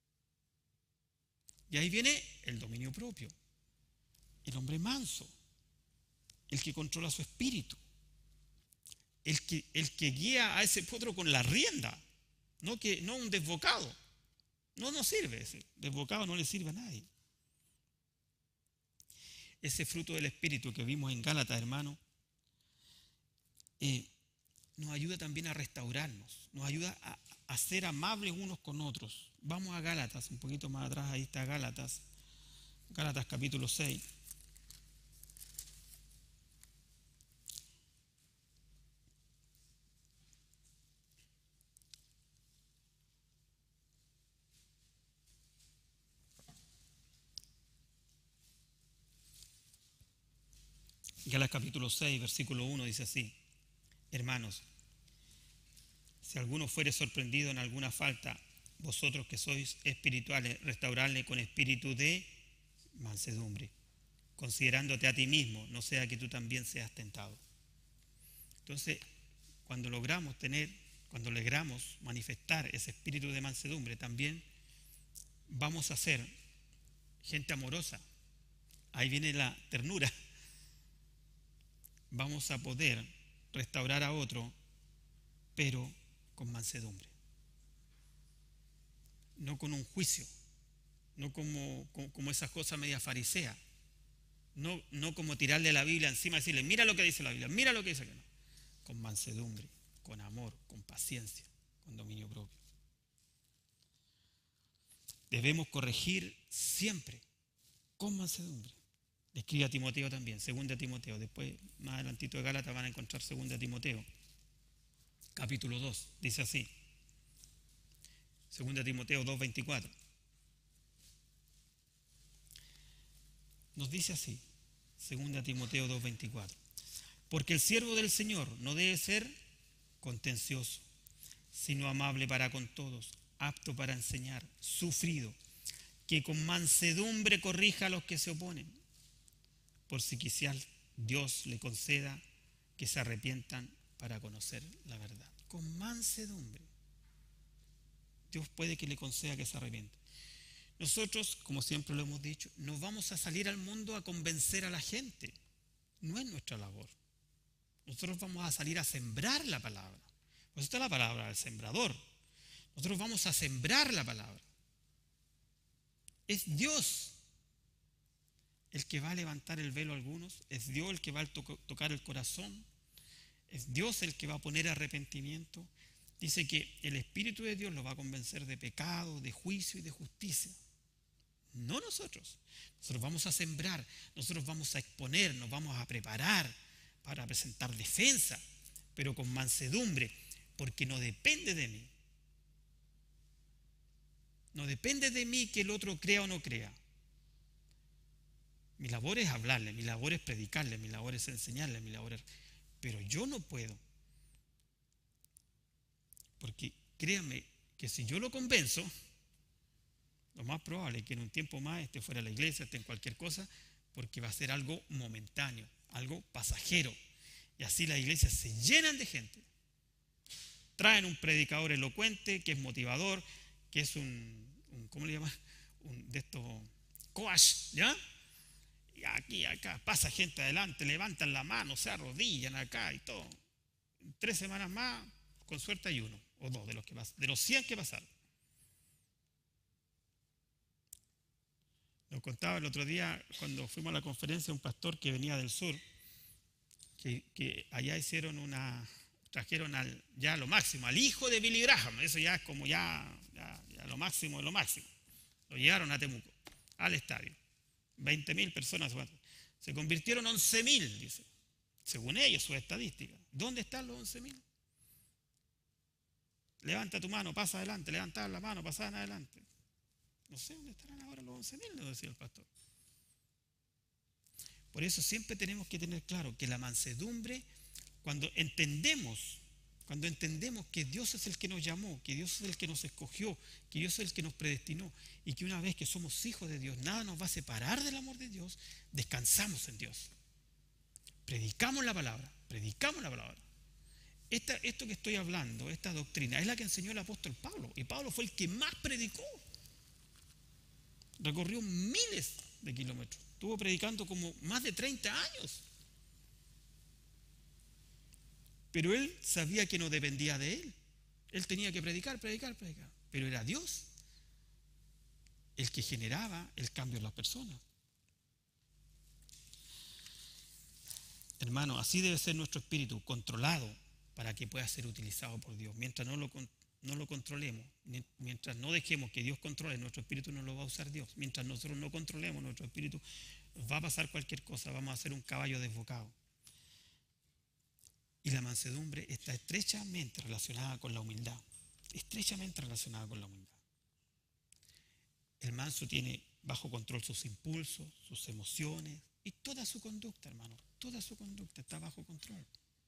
Y ahí viene el dominio propio. El hombre manso. El que controla su espíritu. El que, el que guía a ese potro con la rienda. No, que, no un desbocado. No nos sirve ese. Desbocado no le sirve a nadie. Ese fruto del espíritu que vimos en Gálatas, hermano, eh, nos ayuda también a restaurarnos. Nos ayuda a, a ser amables unos con otros. Vamos a Gálatas, un poquito más atrás, ahí está Gálatas. Gálatas capítulo seis. Gálatas capítulo seis, versículo uno dice así: hermanos, si alguno fuere sorprendido en alguna falta, vosotros que sois espirituales, restauradle con espíritu de mansedumbre, considerándote a ti mismo, no sea que tú también seas tentado. Entonces, cuando logramos tener, cuando logramos manifestar ese espíritu de mansedumbre, también vamos a ser gente amorosa. Ahí viene la ternura. Vamos a poder restaurar a otro, pero con mansedumbre. No con un juicio, no como, como, como esas cosas media fariseas. No, no como tirarle la Biblia encima y decirle, mira lo que dice la Biblia, mira lo que dice que no. Con mansedumbre, con amor, con paciencia, con dominio propio. Debemos corregir siempre con mansedumbre. Escribe a Timoteo también, segunda Timoteo. Después, más adelantito de Gálatas, van a encontrar segunda Timoteo, capítulo dos. Dice así, segunda Timoteo dos, veinticuatro. Nos dice así, segunda Timoteo dos, veinticuatro. Porque el siervo del Señor no debe ser contencioso, sino amable para con todos, apto para enseñar, sufrido, que con mansedumbre corrija a los que se oponen, por si quizás Dios le conceda que se arrepientan para conocer la verdad. Con mansedumbre. Dios puede que le conceda que se arrepienta. Nosotros, como siempre lo hemos dicho, no vamos a salir al mundo a convencer a la gente. No es nuestra labor. Nosotros vamos a salir a sembrar la palabra. Pues esta es la palabra del sembrador. Nosotros vamos a sembrar la palabra. Es Dios el que va a levantar el velo a algunos, es Dios el que va a to- tocar el corazón, es Dios el que va a poner arrepentimiento. Dice que el Espíritu de Dios los va a convencer de pecado, de juicio y de justicia. No nosotros. Nosotros vamos a sembrar, nosotros vamos a exponer, nos vamos a preparar para presentar defensa, pero con mansedumbre, porque no depende de mí. No depende de mí que el otro crea o no crea. Mi labor es hablarle, mi labor es predicarle, mi labor es enseñarle, mi labor es... Pero yo no puedo. Porque créanme que si yo lo convenzo, lo más probable es que en un tiempo más esté fuera de la iglesia, esté en cualquier cosa, porque va a ser algo momentáneo, algo pasajero. Y así las iglesias se llenan de gente. Traen un predicador elocuente, que es motivador, que es un, un ¿cómo le llaman? Un de estos coach, ¿ya? Y aquí, acá, pasa gente adelante, levantan la mano, se arrodillan acá y todo. En tres semanas más, con suerte hay uno o dos de los que pas- de los cien que pasaron. Nos contaba el otro día, cuando fuimos a la conferencia, un pastor que venía del sur, que, que allá hicieron una, trajeron al, ya lo máximo, al hijo de Billy Graham. Eso ya es como ya, ya, ya lo máximo de lo máximo. Lo llevaron a Temuco, al estadio. veinte mil personas. Se convirtieron once mil, dice. Según ellos, sus estadísticas. ¿Dónde están los once mil? Levanta tu mano, pasa adelante. Levantaban la mano, pasaban adelante. No sé dónde estarán ahora los once mil, nos decía el pastor. Por eso siempre tenemos que tener claro que la mansedumbre, cuando entendemos, cuando entendemos que Dios es el que nos llamó, que Dios es el que nos escogió, que Dios es el que nos predestinó, y que una vez que somos hijos de Dios, nada nos va a separar del amor de Dios, descansamos en Dios. Predicamos la palabra, predicamos la palabra. Esta, esto que estoy hablando, esta doctrina, es la que enseñó el apóstol Pablo. Y Pablo fue el que más predicó. Recorrió miles de kilómetros. Estuvo predicando como más de treinta años. Pero él sabía que no dependía de él. Él tenía que predicar, predicar, predicar. Pero era Dios el que generaba el cambio en las personas. Hermano, así debe ser nuestro espíritu, controlado para que pueda ser utilizado por Dios. Mientras no lo, no lo controlemos, mientras no dejemos que Dios controle, nuestro espíritu no lo va a usar Dios. Mientras nosotros no controlemos nuestro espíritu, va a pasar cualquier cosa, vamos a ser un caballo desbocado. Y la mansedumbre está estrechamente relacionada con la humildad, estrechamente relacionada con la humildad. El manso tiene bajo control sus impulsos, sus emociones y toda su conducta, hermano, toda su conducta está bajo control.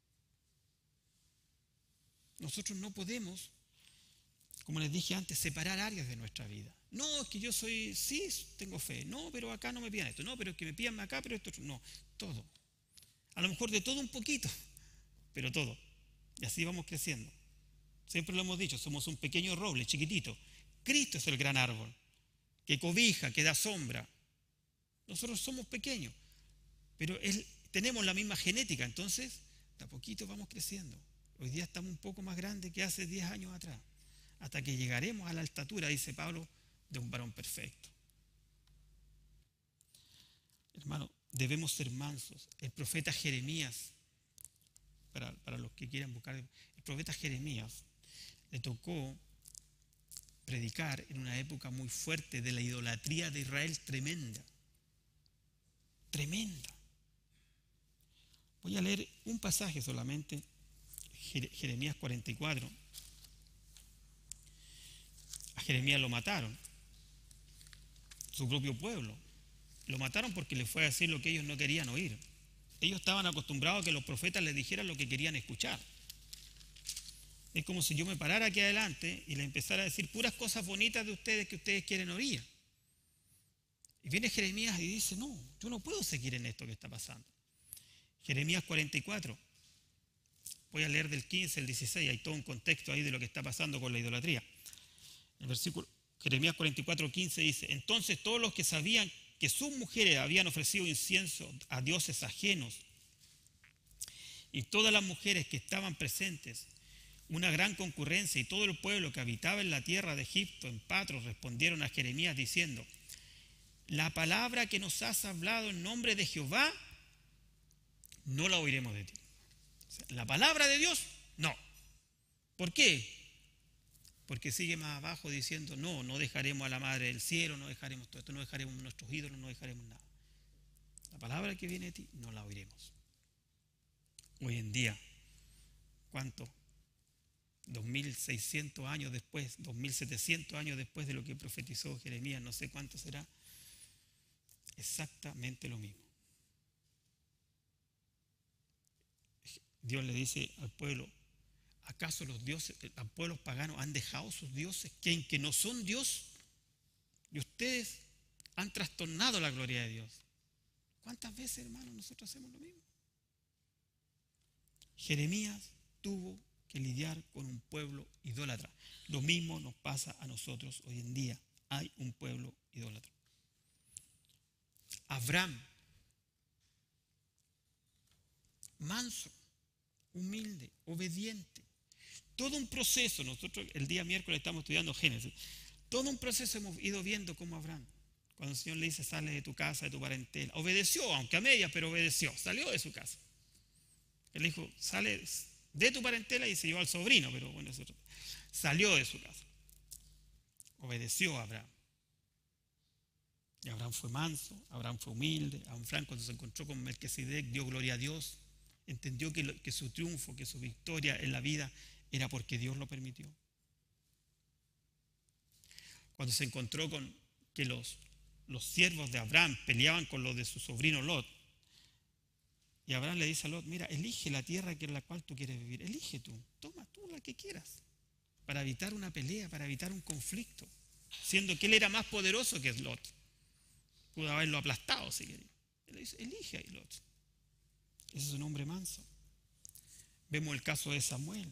Nosotros no podemos, como les dije antes, separar áreas de nuestra vida. No, es que yo soy, sí, tengo fe. No, pero acá no me pidan esto. No, pero es que me pidan acá, pero esto no. Todo. A lo mejor de todo un poquito, pero todo. Y así vamos creciendo. Siempre lo hemos dicho, somos un pequeño roble, chiquitito. Cristo es el gran árbol, que cobija, que da sombra. Nosotros somos pequeños, pero él, tenemos la misma genética, entonces de a poquito vamos creciendo. Hoy día estamos un poco más grandes que hace diez años atrás, hasta que llegaremos a la altura, dice Pablo, de un varón perfecto. Hermano, debemos ser mansos. El profeta Jeremías, para, para los que quieran buscar, el profeta Jeremías le tocó predicar en una época muy fuerte de la idolatría de Israel, tremenda, tremenda. Voy a leer un pasaje solamente, Jeremías cuarenta y cuatro. A Jeremías lo mataron, su propio pueblo. Lo mataron porque les fue a decir lo que ellos no querían oír. Ellos estaban acostumbrados a que los profetas les dijeran lo que querían escuchar. Es como si yo me parara aquí adelante y les empezara a decir puras cosas bonitas de ustedes que ustedes quieren oír. Y viene Jeremías y dice, no, yo no puedo seguir en esto que está pasando. Jeremías cuarenta y cuatro. Voy a leer del quince al dieciséis, hay todo un contexto ahí de lo que está pasando con la idolatría. El versículo Jeremías cuarenta y cuatro, quince dice, entonces todos los que sabían que sus mujeres habían ofrecido incienso a dioses ajenos y todas las mujeres que estaban presentes, una gran concurrencia y todo el pueblo que habitaba en la tierra de Egipto, en Patros, respondieron a Jeremías diciendo, la palabra que nos has hablado en nombre de Jehová, no la oiremos de ti. O sea, la palabra de Dios, no. ¿Por qué? Porque sigue más abajo diciendo, no, no dejaremos a la madre del cielo, no dejaremos todo esto, no dejaremos nuestros ídolos, no dejaremos nada. La palabra que viene de ti, no la oiremos. Hoy en día, ¿cuánto? dos mil seiscientos años después, dos mil setecientos años después de lo que profetizó Jeremías, no sé cuánto será, exactamente lo mismo. Dios le dice al pueblo, ¿acaso los dioses, los pueblos paganos han dejado sus dioses, que, que no son Dios? Y ustedes han trastornado la gloria de Dios. ¿Cuántas veces, hermanos, nosotros hacemos lo mismo? Jeremías tuvo que lidiar con un pueblo idólatra. Lo mismo nos pasa a nosotros hoy en día. Hay un pueblo idólatra. Abraham, manso, humilde, obediente. Todo un proceso, nosotros el día miércoles estamos estudiando Génesis, todo un proceso hemos ido viendo como Abraham, cuando el Señor le dice, sale de tu casa, de tu parentela, obedeció, aunque a medias, pero obedeció, salió de su casa. Él dijo, sale de tu parentela y se llevó al sobrino, pero bueno, eso salió de su casa. Obedeció a Abraham. Y Abraham fue manso, Abraham fue humilde, Abraham cuando se encontró con Melquisedec dio gloria a Dios, entendió que, lo, que su triunfo, que su victoria en la vida era porque Dios lo permitió. Cuando se encontró con que los, los siervos de Abraham peleaban con los de su sobrino Lot, y Abraham le dice a Lot, mira, elige la tierra en la cual tú quieres vivir, elige tú, toma tú la que quieras, para evitar una pelea, para evitar un conflicto, siendo que él era más poderoso que Lot, pudo haberlo aplastado si quería. Él le dice, elige a Lot. Ese es un hombre manso. Vemos el caso de Samuel,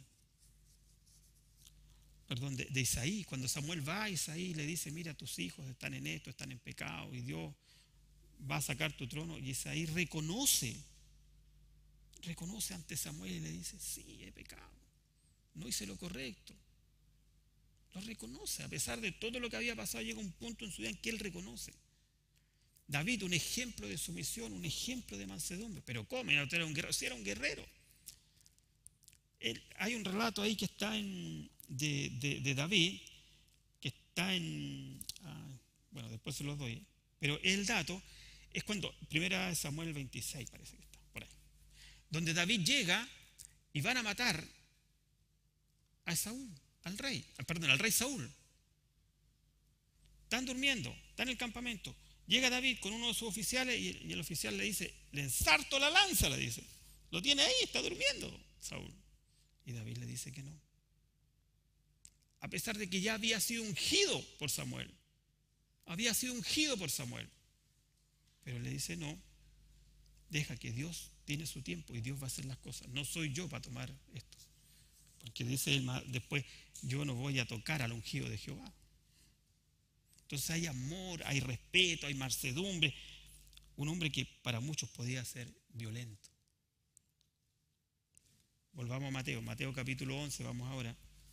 perdón, de, de Isaí. Cuando Samuel va a Isaí le dice, mira, tus hijos están en esto, están en pecado, y Dios va a sacar tu trono. Y Isaí reconoce, reconoce ante Samuel y le dice, sí, he pecado, no hice lo correcto. Lo reconoce, a pesar de todo lo que había pasado, llega un punto en su vida en que él reconoce. David, un ejemplo de sumisión, un ejemplo de mansedumbre. Pero ¿cómo? Era un guerrero. Sí, era un guerrero. Él, hay un relato ahí que está en, de, de, de David, que está en, ah, bueno, después se los doy, pero el dato es cuando, primera Samuel veintiséis parece que está, por ahí, donde David llega y van a matar a Saúl, al rey, perdón, al rey Saúl. Están durmiendo, están en el campamento. Llega David con uno de sus oficiales y el, y el oficial le dice, le ensarto la lanza, le dice. Lo tiene ahí, está durmiendo Saúl. Y David le dice que no. A pesar de que ya había sido ungido por Samuel. Había sido ungido por Samuel. Pero le dice no. Deja que Dios tiene su tiempo y Dios va a hacer las cosas. No soy yo para tomar esto. Porque dice él después, yo no voy a tocar al ungido de Jehová. Entonces hay amor, hay respeto, hay mansedumbre. Un hombre que para muchos podía ser violento. Volvamos a Mateo, Mateo capítulo once, vamos ahora.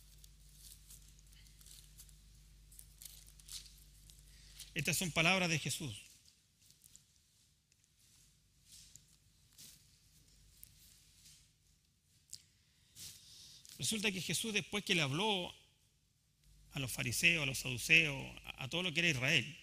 Estas son palabras de Jesús. Resulta que Jesús, después que le habló a los fariseos, a los saduceos, a todo lo que era Israel,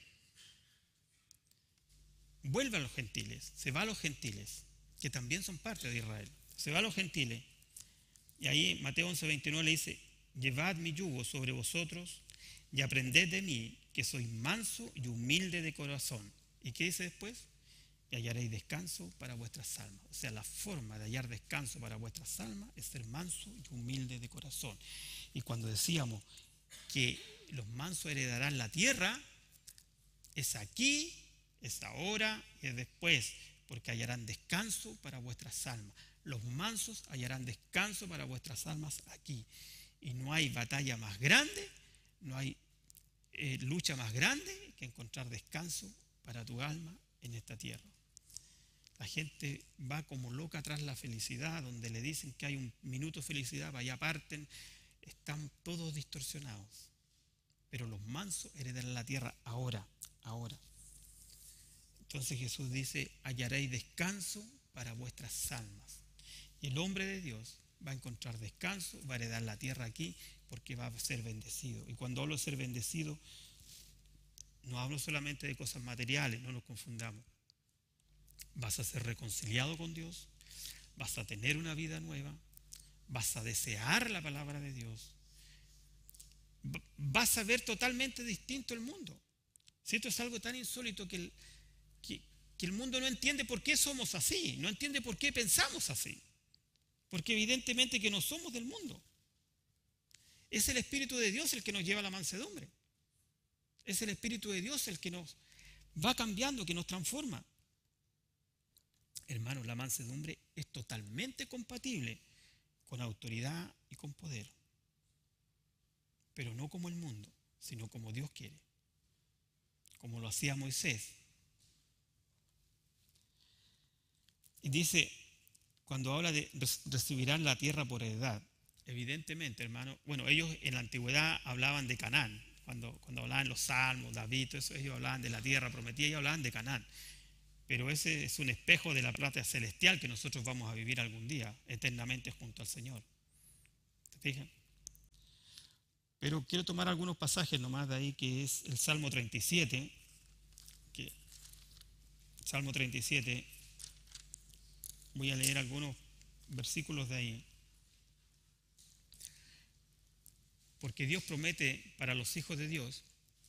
vuelve a los gentiles, se va a los gentiles, que también son parte de Israel. Se va a los gentiles. Y ahí Mateo once, veintinueve le dice, llevad mi yugo sobre vosotros y aprended de mí, que soy manso y humilde de corazón. ¿Y qué dice después? Y hallaréis descanso para vuestras almas. O sea, la forma de hallar descanso para vuestras almas es ser manso y humilde de corazón. Y cuando decíamos que los mansos heredarán la tierra, es aquí, es ahora y es después, porque hallarán descanso para vuestras almas. Los mansos hallarán descanso para vuestras almas aquí. Y no hay batalla más grande, no hay eh, lucha más grande que encontrar descanso para tu alma en esta tierra. La gente va como loca tras la felicidad, donde le dicen que hay un minuto de felicidad, vaya parten, están todos distorsionados. Pero los mansos heredarán la tierra ahora, ahora. Entonces Jesús dice, hallaréis descanso para vuestras almas. Y el hombre de Dios va a encontrar descanso, va a heredar la tierra aquí, porque va a ser bendecido. Y cuando hablo de ser bendecido, no hablo solamente de cosas materiales, no nos confundamos. Vas a ser reconciliado con Dios, vas a tener una vida nueva, vas a desear la palabra de Dios, vas a ver totalmente distinto el mundo. Si esto es algo tan insólito que el, que, que el mundo no entiende por qué somos así, no entiende por qué pensamos así, porque evidentemente que no somos del mundo. Es el Espíritu de Dios el que nos lleva a la mansedumbre. Es el Espíritu de Dios el que nos va cambiando, que nos transforma. Hermanos, la mansedumbre es totalmente compatible con autoridad y con poder. Pero no como el mundo, sino como Dios quiere. Como lo hacía Moisés. Y dice, cuando habla de recibirán la tierra por heredad, evidentemente, hermano, bueno, ellos en la antigüedad hablaban de Canaán. Cuando, cuando hablaban los salmos, David, todo eso, ellos hablaban de la tierra prometida, ellos hablaban de Canaán. Pero ese es un espejo de la plata celestial que nosotros vamos a vivir algún día, eternamente junto al Señor. ¿Te fijas? Pero quiero tomar algunos pasajes nomás de ahí, que es el Salmo treinta y siete. Que, Salmo treinta y siete, voy a leer algunos versículos de ahí. Porque Dios promete para los hijos de Dios,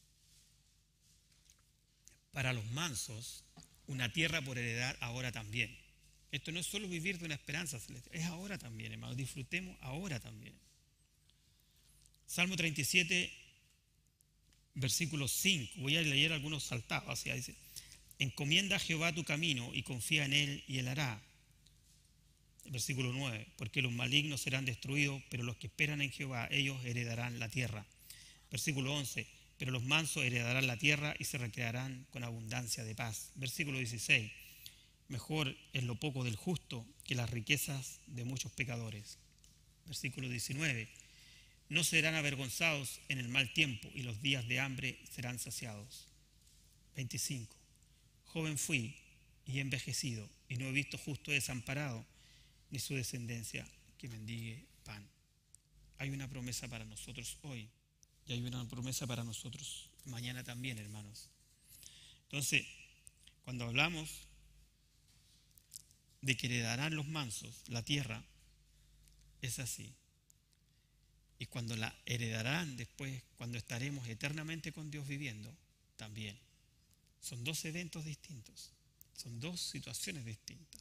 para los mansos, una tierra por heredad ahora también. Esto no es solo vivir de una esperanza celestial, es ahora también, hermanos. Disfrutemos ahora también. Salmo treinta y siete, versículo cinco. Voy a leer algunos saltados. Así dice: encomienda a Jehová tu camino y confía en él y él hará. Versículo nueve, porque los malignos serán destruidos, pero los que esperan en Jehová, ellos heredarán la tierra. Versículo once, pero los mansos heredarán la tierra y se recrearán con abundancia de paz. Versículo dieciséis, mejor es lo poco del justo que las riquezas de muchos pecadores. Versículo diecinueve, no serán avergonzados en el mal tiempo y los días de hambre serán saciados. veinticinco, joven fui y he envejecido y no he visto justo desamparado ni su descendencia que mendigue pan. Hay una promesa para nosotros hoy y hay una promesa para nosotros mañana también, hermanos. Entonces, cuando hablamos de que heredarán los mansos la tierra, es así. Y cuando la heredarán después, cuando estaremos eternamente con Dios viviendo, también. Son dos eventos distintos, son dos situaciones distintas.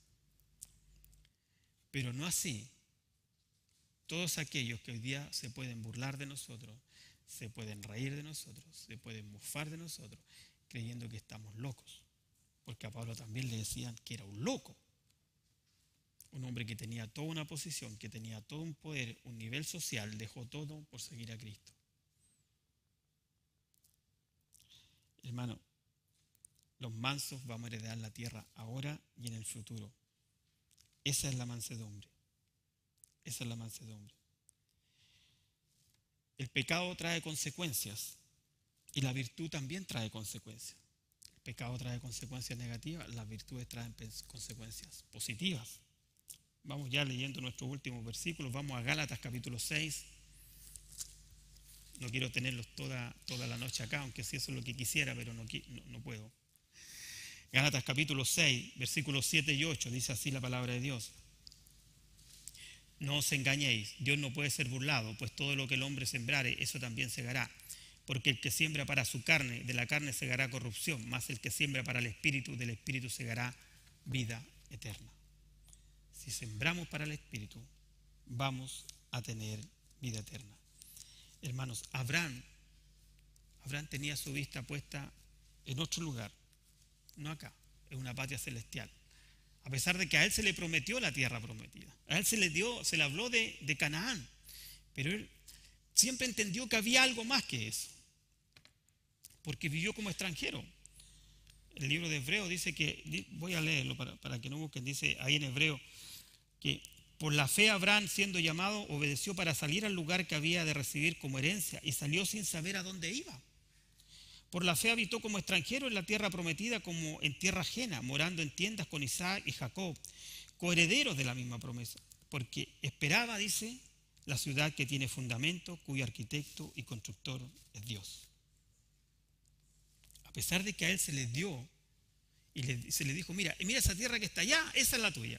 Pero no así. Todos aquellos que hoy día se pueden burlar de nosotros, se pueden reír de nosotros, se pueden mofar de nosotros, creyendo que estamos locos. Porque a Pablo también le decían que era un loco. Un hombre que tenía toda una posición, que tenía todo un poder, un nivel social, dejó todo por seguir a Cristo. Hermano, los mansos vamos a heredar la tierra ahora y en el futuro. Esa es la mansedumbre. Esa es la mansedumbre. El pecado trae consecuencias y la virtud también trae consecuencias. El pecado trae consecuencias negativas, las virtudes traen consecuencias positivas. Vamos ya leyendo nuestros últimos versículos. Vamos a Gálatas capítulo seis. No quiero tenerlos toda, toda la noche acá, aunque sí eso es lo que quisiera, pero no, no, no puedo. Gálatas capítulo seis, versículos siete y ocho, dice así la palabra de Dios. No os engañéis, Dios no puede ser burlado, pues todo lo que el hombre sembrare, eso también segará. Porque el que siembra para su carne, de la carne segará corrupción, mas el que siembra para el espíritu, del espíritu segará vida eterna. Si sembramos para el espíritu, vamos a tener vida eterna. Hermanos, Abraham, Abraham tenía su vista puesta en otro lugar, no acá, en una patria celestial. A pesar de que a él se le prometió la tierra prometida, a él se le dio, se le habló de, de Canaán, pero él siempre entendió que había algo más que eso, porque vivió como extranjero. El libro de Hebreo dice que, voy a leerlo para, para que no busquen, dice ahí en Hebreo, que por la fe Abraham, siendo llamado, obedeció para salir al lugar que había de recibir como herencia y salió sin saber a dónde iba. Por la fe habitó como extranjero en la tierra prometida, como en tierra ajena, morando en tiendas con Isaac y Jacob, coherederos de la misma promesa, porque esperaba, dice, la ciudad que tiene fundamento, cuyo arquitecto y constructor es Dios. A pesar de que a él se le dio y le, se le dijo, mira, mira esa tierra que está allá, esa es la tuya.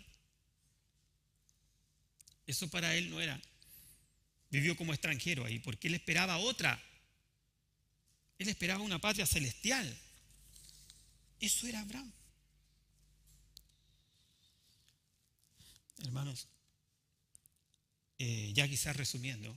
Eso para él no era. Vivió como extranjero ahí, porque él esperaba otra. Él esperaba una patria celestial. Eso era Abraham. Hermanos, eh, ya quizás resumiendo,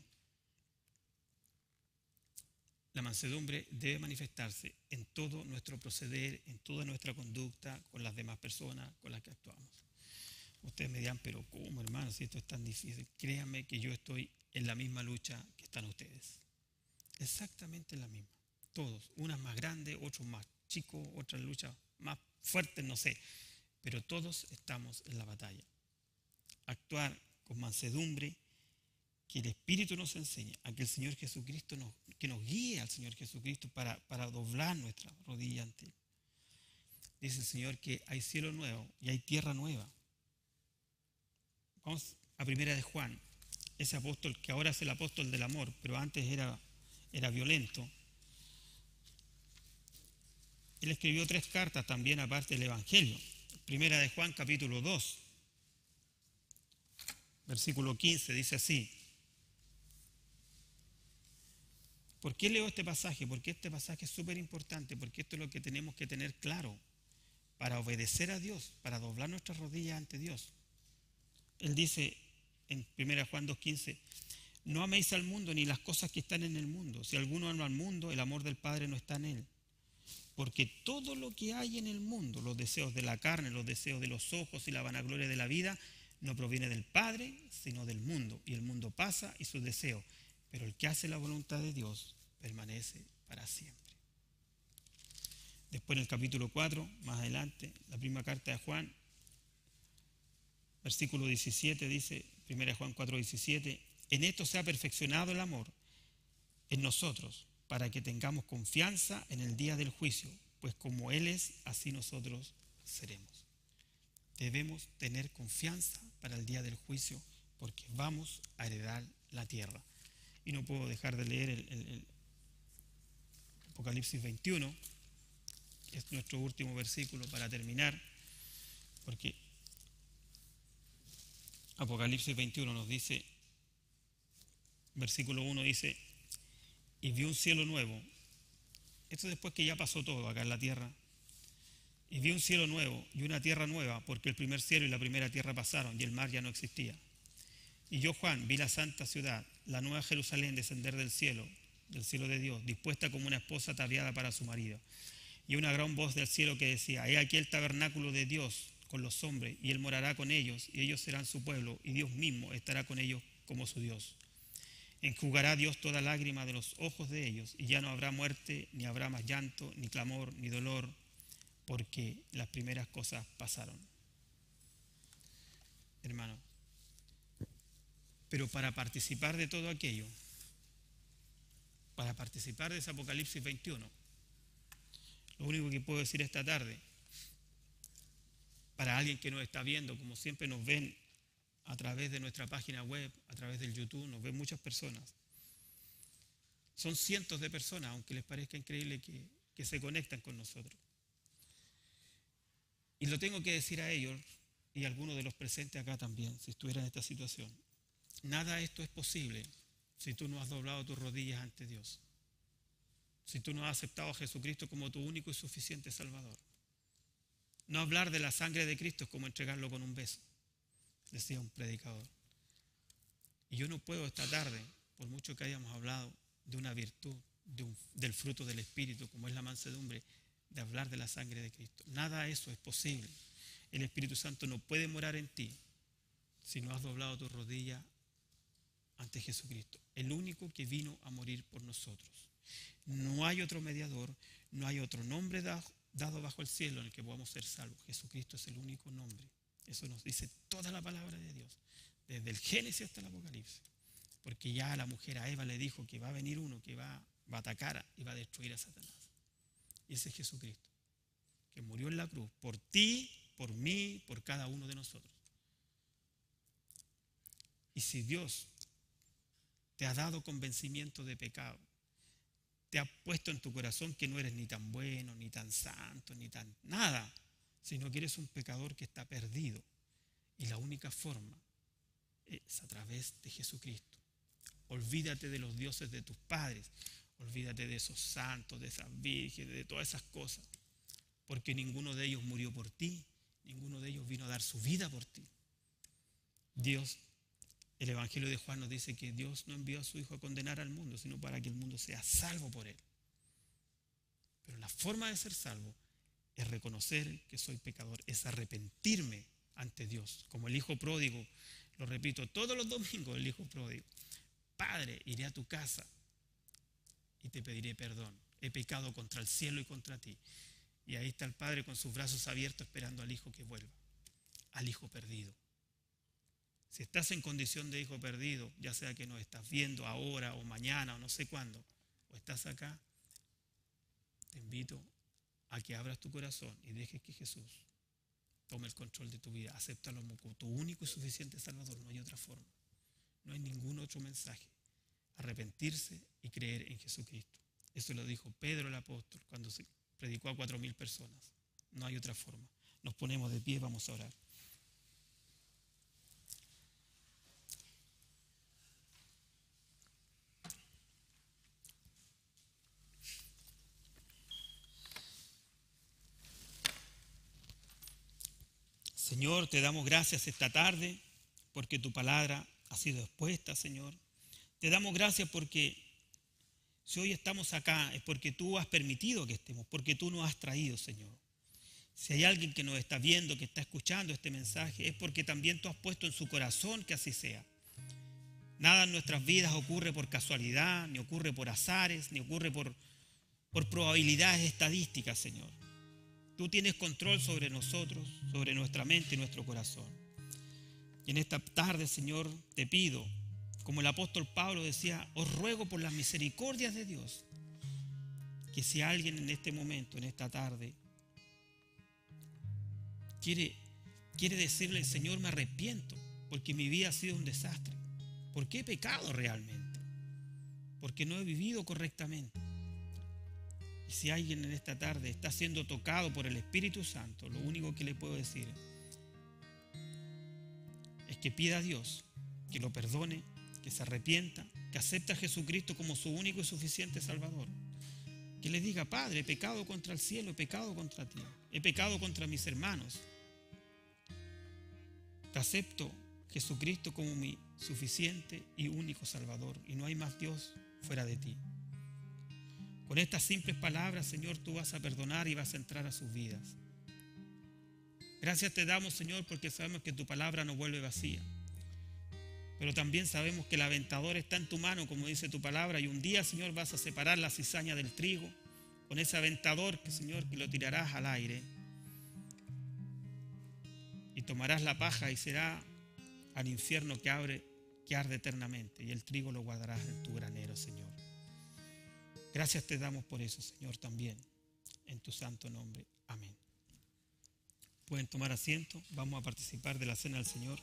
la mansedumbre debe manifestarse en todo nuestro proceder, en toda nuestra conducta con las demás personas con las que actuamos. Ustedes me dirán, pero ¿cómo, hermano, si esto es tan difícil? Créanme que yo estoy en la misma lucha que están ustedes. Exactamente en la misma. Todos, unas más grandes, otros más chicos, otras luchas más fuertes, no sé. Pero todos estamos en la batalla. Actuar con mansedumbre, que el Espíritu nos enseñe, a que el Señor Jesucristo nos, que nos guíe al Señor Jesucristo para, para doblar nuestra rodilla ante Él. Dice el Señor que hay cielo nuevo y hay tierra nueva. Vamos a primera de Juan, ese apóstol que ahora es el apóstol del amor, pero antes era, era violento. Él escribió tres cartas también aparte del Evangelio. Primera de Juan capítulo dos, versículo quince, dice así. ¿Por qué leo este pasaje? Porque este pasaje es súper importante, porque esto es lo que tenemos que tener claro para obedecer a Dios, para doblar nuestras rodillas ante Dios. Él dice en primera de Juan dos quince, no améis al mundo ni las cosas que están en el mundo. Si alguno ama al mundo, el amor del Padre no está en él. Porque todo lo que hay en el mundo, los deseos de la carne, los deseos de los ojos y la vanagloria de la vida, no proviene del Padre, sino del mundo, y el mundo pasa y sus deseos, pero el que hace la voluntad de Dios permanece para siempre. Después en el capítulo cuatro, más adelante, la primera carta de Juan, versículo diecisiete dice, primera Juan cuatro, diecisiete, en esto se ha perfeccionado el amor en nosotros, para que tengamos confianza en el día del juicio, pues como Él es, así nosotros seremos. Debemos tener confianza para el día del juicio, porque vamos a heredar la tierra. Y no puedo dejar de leer el, el, el Apocalipsis veintiuno, que es nuestro último versículo para terminar, porque Apocalipsis veintiuno nos dice, versículo uno dice, y vi un cielo nuevo. Esto después que ya pasó todo acá en la tierra. Y vi un cielo nuevo y una tierra nueva, porque el primer cielo y la primera tierra pasaron y el mar ya no existía. Y yo, Juan, vi la santa ciudad, la nueva Jerusalén, descender del cielo, del cielo de Dios, dispuesta como una esposa ataviada para su marido. Y una gran voz del cielo que decía, he aquí el tabernáculo de Dios con los hombres, y Él morará con ellos, y ellos serán su pueblo, y Dios mismo estará con ellos como su Dios. Enjugará Dios toda lágrima de los ojos de ellos, y ya no habrá muerte, ni habrá más llanto, ni clamor, ni dolor, porque las primeras cosas pasaron. Hermano, pero para participar de todo aquello, para participar de ese Apocalipsis veintiuno, lo único que puedo decir esta tarde, para alguien que nos está viendo, como siempre nos ven a través de nuestra página web, a través del YouTube, nos ven muchas personas. Son cientos de personas, aunque les parezca increíble que, que se conectan con nosotros. Y lo tengo que decir a ellos y a algunos de los presentes acá también, si estuvieran en esta situación. Nada de esto es posible si tú no has doblado tus rodillas ante Dios. Si tú no has aceptado a Jesucristo como tu único y suficiente Salvador. No hablar de la sangre de Cristo es como entregarlo con un beso, decía un predicador. Y yo no puedo esta tarde, por mucho que hayamos hablado de una virtud, de un, del fruto del Espíritu, como es la mansedumbre, de hablar de la sangre de Cristo. Nada de eso es posible. El Espíritu Santo no puede morar en ti si no has doblado tu rodilla ante Jesucristo, el único que vino a morir por nosotros. No hay otro mediador, no hay otro nombre dado bajo el cielo en el que podamos ser salvos. Jesucristo es el único nombre. Eso nos dice toda la palabra de Dios, desde el Génesis hasta el Apocalipsis. Porque ya a la mujer, a Eva, le dijo que va a venir uno que va, va a atacar y va a destruir a Satanás. Y ese es Jesucristo, que murió en la cruz por ti, por mí, por cada uno de nosotros. Y si Dios te ha dado convencimiento de pecado, te ha puesto en tu corazón que no eres ni tan bueno, ni tan santo, ni tan nada, sino que eres un pecador que está perdido. Y la única forma es a través de Jesucristo. Olvídate de los dioses de tus padres, olvídate de esos santos, de esas vírgenes, de todas esas cosas, porque ninguno de ellos murió por ti, ninguno de ellos vino a dar su vida por ti. Dios, el Evangelio de Juan nos dice que Dios no envió a su Hijo a condenar al mundo, sino para que el mundo sea salvo por él. Pero la forma de ser salvo es reconocer que soy pecador, es arrepentirme ante Dios, como el hijo pródigo, lo repito todos los domingos, el hijo pródigo. Padre, iré a tu casa y te pediré perdón. He pecado contra el cielo y contra ti. Y ahí está el padre con sus brazos abiertos esperando al hijo que vuelva, al hijo perdido. Si estás en condición de hijo perdido, ya sea que nos estás viendo ahora o mañana o no sé cuándo, o estás acá, te invito a que abras tu corazón y dejes que Jesús tome el control de tu vida. Acéptalo como tu único y suficiente Salvador. No hay otra forma. No hay ningún otro mensaje. Arrepentirse y creer en Jesucristo. Eso lo dijo Pedro el apóstol cuando se predicó a cuatro mil personas. No hay otra forma. Nos ponemos de pie, vamos a orar. Señor, te damos gracias esta tarde porque tu palabra ha sido expuesta, Señor. Te damos gracias porque si hoy estamos acá es porque tú has permitido que estemos, porque tú nos has traído, Señor. Si hay alguien que nos está viendo, que está escuchando este mensaje, es porque también tú has puesto en su corazón que así sea. Nada en nuestras vidas ocurre por casualidad, ni ocurre por azares, ni ocurre por, por probabilidades estadísticas, Señor. Tú tienes control sobre nosotros, sobre nuestra mente y nuestro corazón. Y en esta tarde, Señor, te pido, como el apóstol Pablo decía, os ruego por las misericordias de Dios, que si alguien en este momento, en esta tarde, quiere, quiere decirle, Señor, me arrepiento, porque mi vida ha sido un desastre, porque he pecado realmente, porque no he vivido correctamente. Y si alguien en esta tarde está siendo tocado por el Espíritu Santo, lo único que le puedo decir es que pida a Dios que lo perdone, que se arrepienta, que acepte a Jesucristo como su único y suficiente Salvador. Que le diga, Padre, he pecado contra el cielo, he pecado contra ti, he pecado contra mis hermanos. Te acepto, Jesucristo, como mi suficiente y único Salvador, y no hay más Dios fuera de ti. Con estas simples palabras, Señor, tú vas a perdonar y vas a entrar a sus vidas. Gracias te damos, Señor, porque sabemos que tu palabra no vuelve vacía. Pero también sabemos que el aventador está en tu mano, como dice tu palabra, y un día, Señor, vas a separar la cizaña del trigo con ese aventador, que, Señor, que lo tirarás al aire. Y tomarás la paja y será al infierno que, abre, que arde eternamente, y el trigo lo guardarás en tu granero, Señor. Gracias te damos por eso, Señor, también, en tu santo nombre. Amén. Pueden tomar asiento, vamos a participar de la cena del Señor.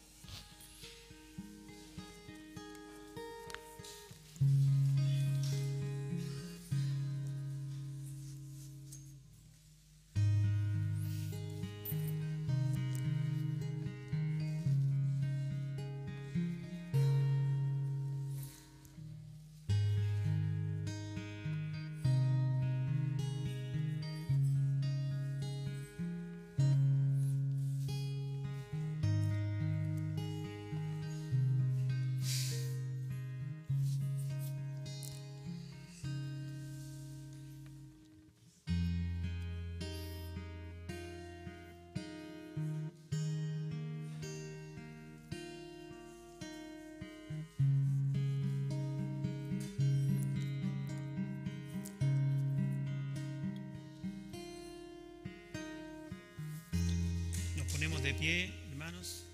Ponemos de pie, hermanos.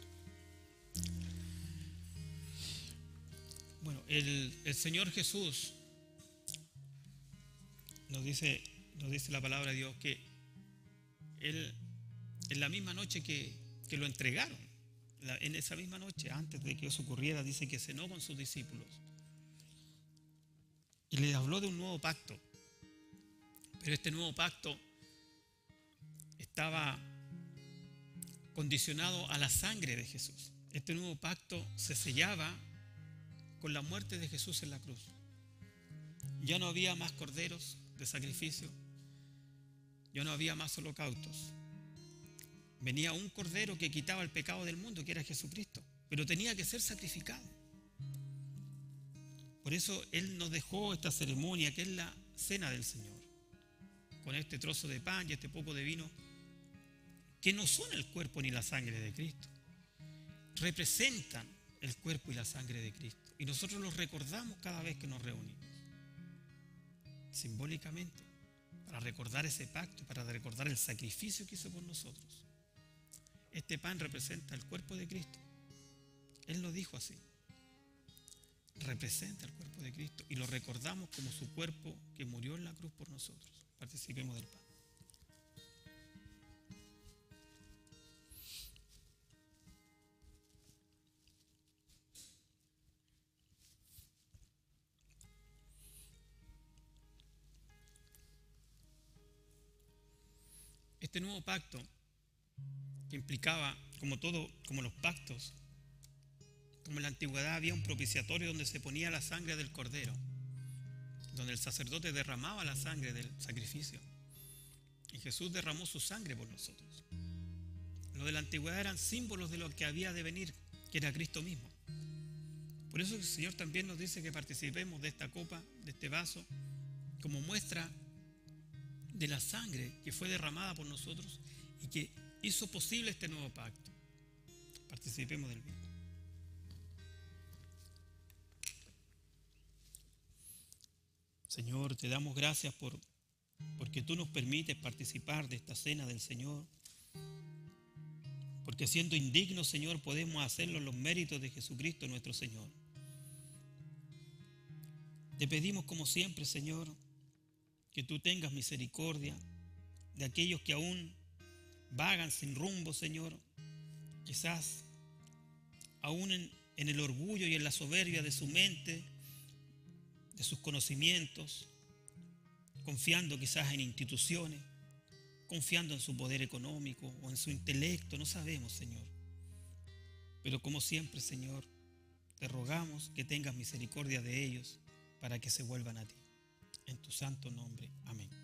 Bueno, el, el Señor Jesús nos dice, nos dice la palabra de Dios que Él, en la misma noche que, que lo entregaron, la, en esa misma noche, antes de que eso ocurriera, dice que cenó con sus discípulos y les habló de un nuevo pacto. Pero este nuevo pacto estaba condicionado a la sangre de Jesús. Este nuevo pacto se sellaba con la muerte de Jesús en la cruz. Ya no había más corderos de sacrificio, ya no había más holocaustos. Venía un cordero que quitaba el pecado del mundo, que era Jesucristo, pero tenía que ser sacrificado. Por eso Él nos dejó esta ceremonia, que es la cena del Señor, con este trozo de pan y este poco de vino, que no son el cuerpo ni la sangre de Cristo, representan el cuerpo y la sangre de Cristo, y nosotros los recordamos cada vez que nos reunimos, simbólicamente, para recordar ese pacto, para recordar el sacrificio que hizo por nosotros. Este pan representa el cuerpo de Cristo. Él lo dijo así, representa el cuerpo de Cristo, y lo recordamos como su cuerpo que murió en la cruz por nosotros. Participemos del pan. Este nuevo pacto, que implicaba, como todo, como los pactos, como en la antigüedad había un propiciatorio donde se ponía la sangre del cordero, donde el sacerdote derramaba la sangre del sacrificio, y Jesús derramó su sangre por nosotros. Lo de la antigüedad eran símbolos de lo que había de venir, que era Cristo mismo. Por eso el Señor también nos dice que participemos de esta copa, de este vaso, como muestra de la sangre que fue derramada por nosotros y que hizo posible este nuevo pacto. Participemos del vino. Señor, te damos gracias por, porque tú nos permites participar de esta cena del Señor, porque siendo indignos, Señor, podemos hacerlo en los méritos de Jesucristo nuestro Señor. Te pedimos como siempre, Señor, que tú tengas misericordia de aquellos que aún vagan sin rumbo, Señor, quizás aún en, en el orgullo y en la soberbia de su mente, de sus conocimientos, confiando quizás en instituciones, confiando en su poder económico o en su intelecto, no sabemos, Señor. Pero como siempre, Señor, te rogamos que tengas misericordia de ellos para que se vuelvan a ti. En tu santo nombre, amén.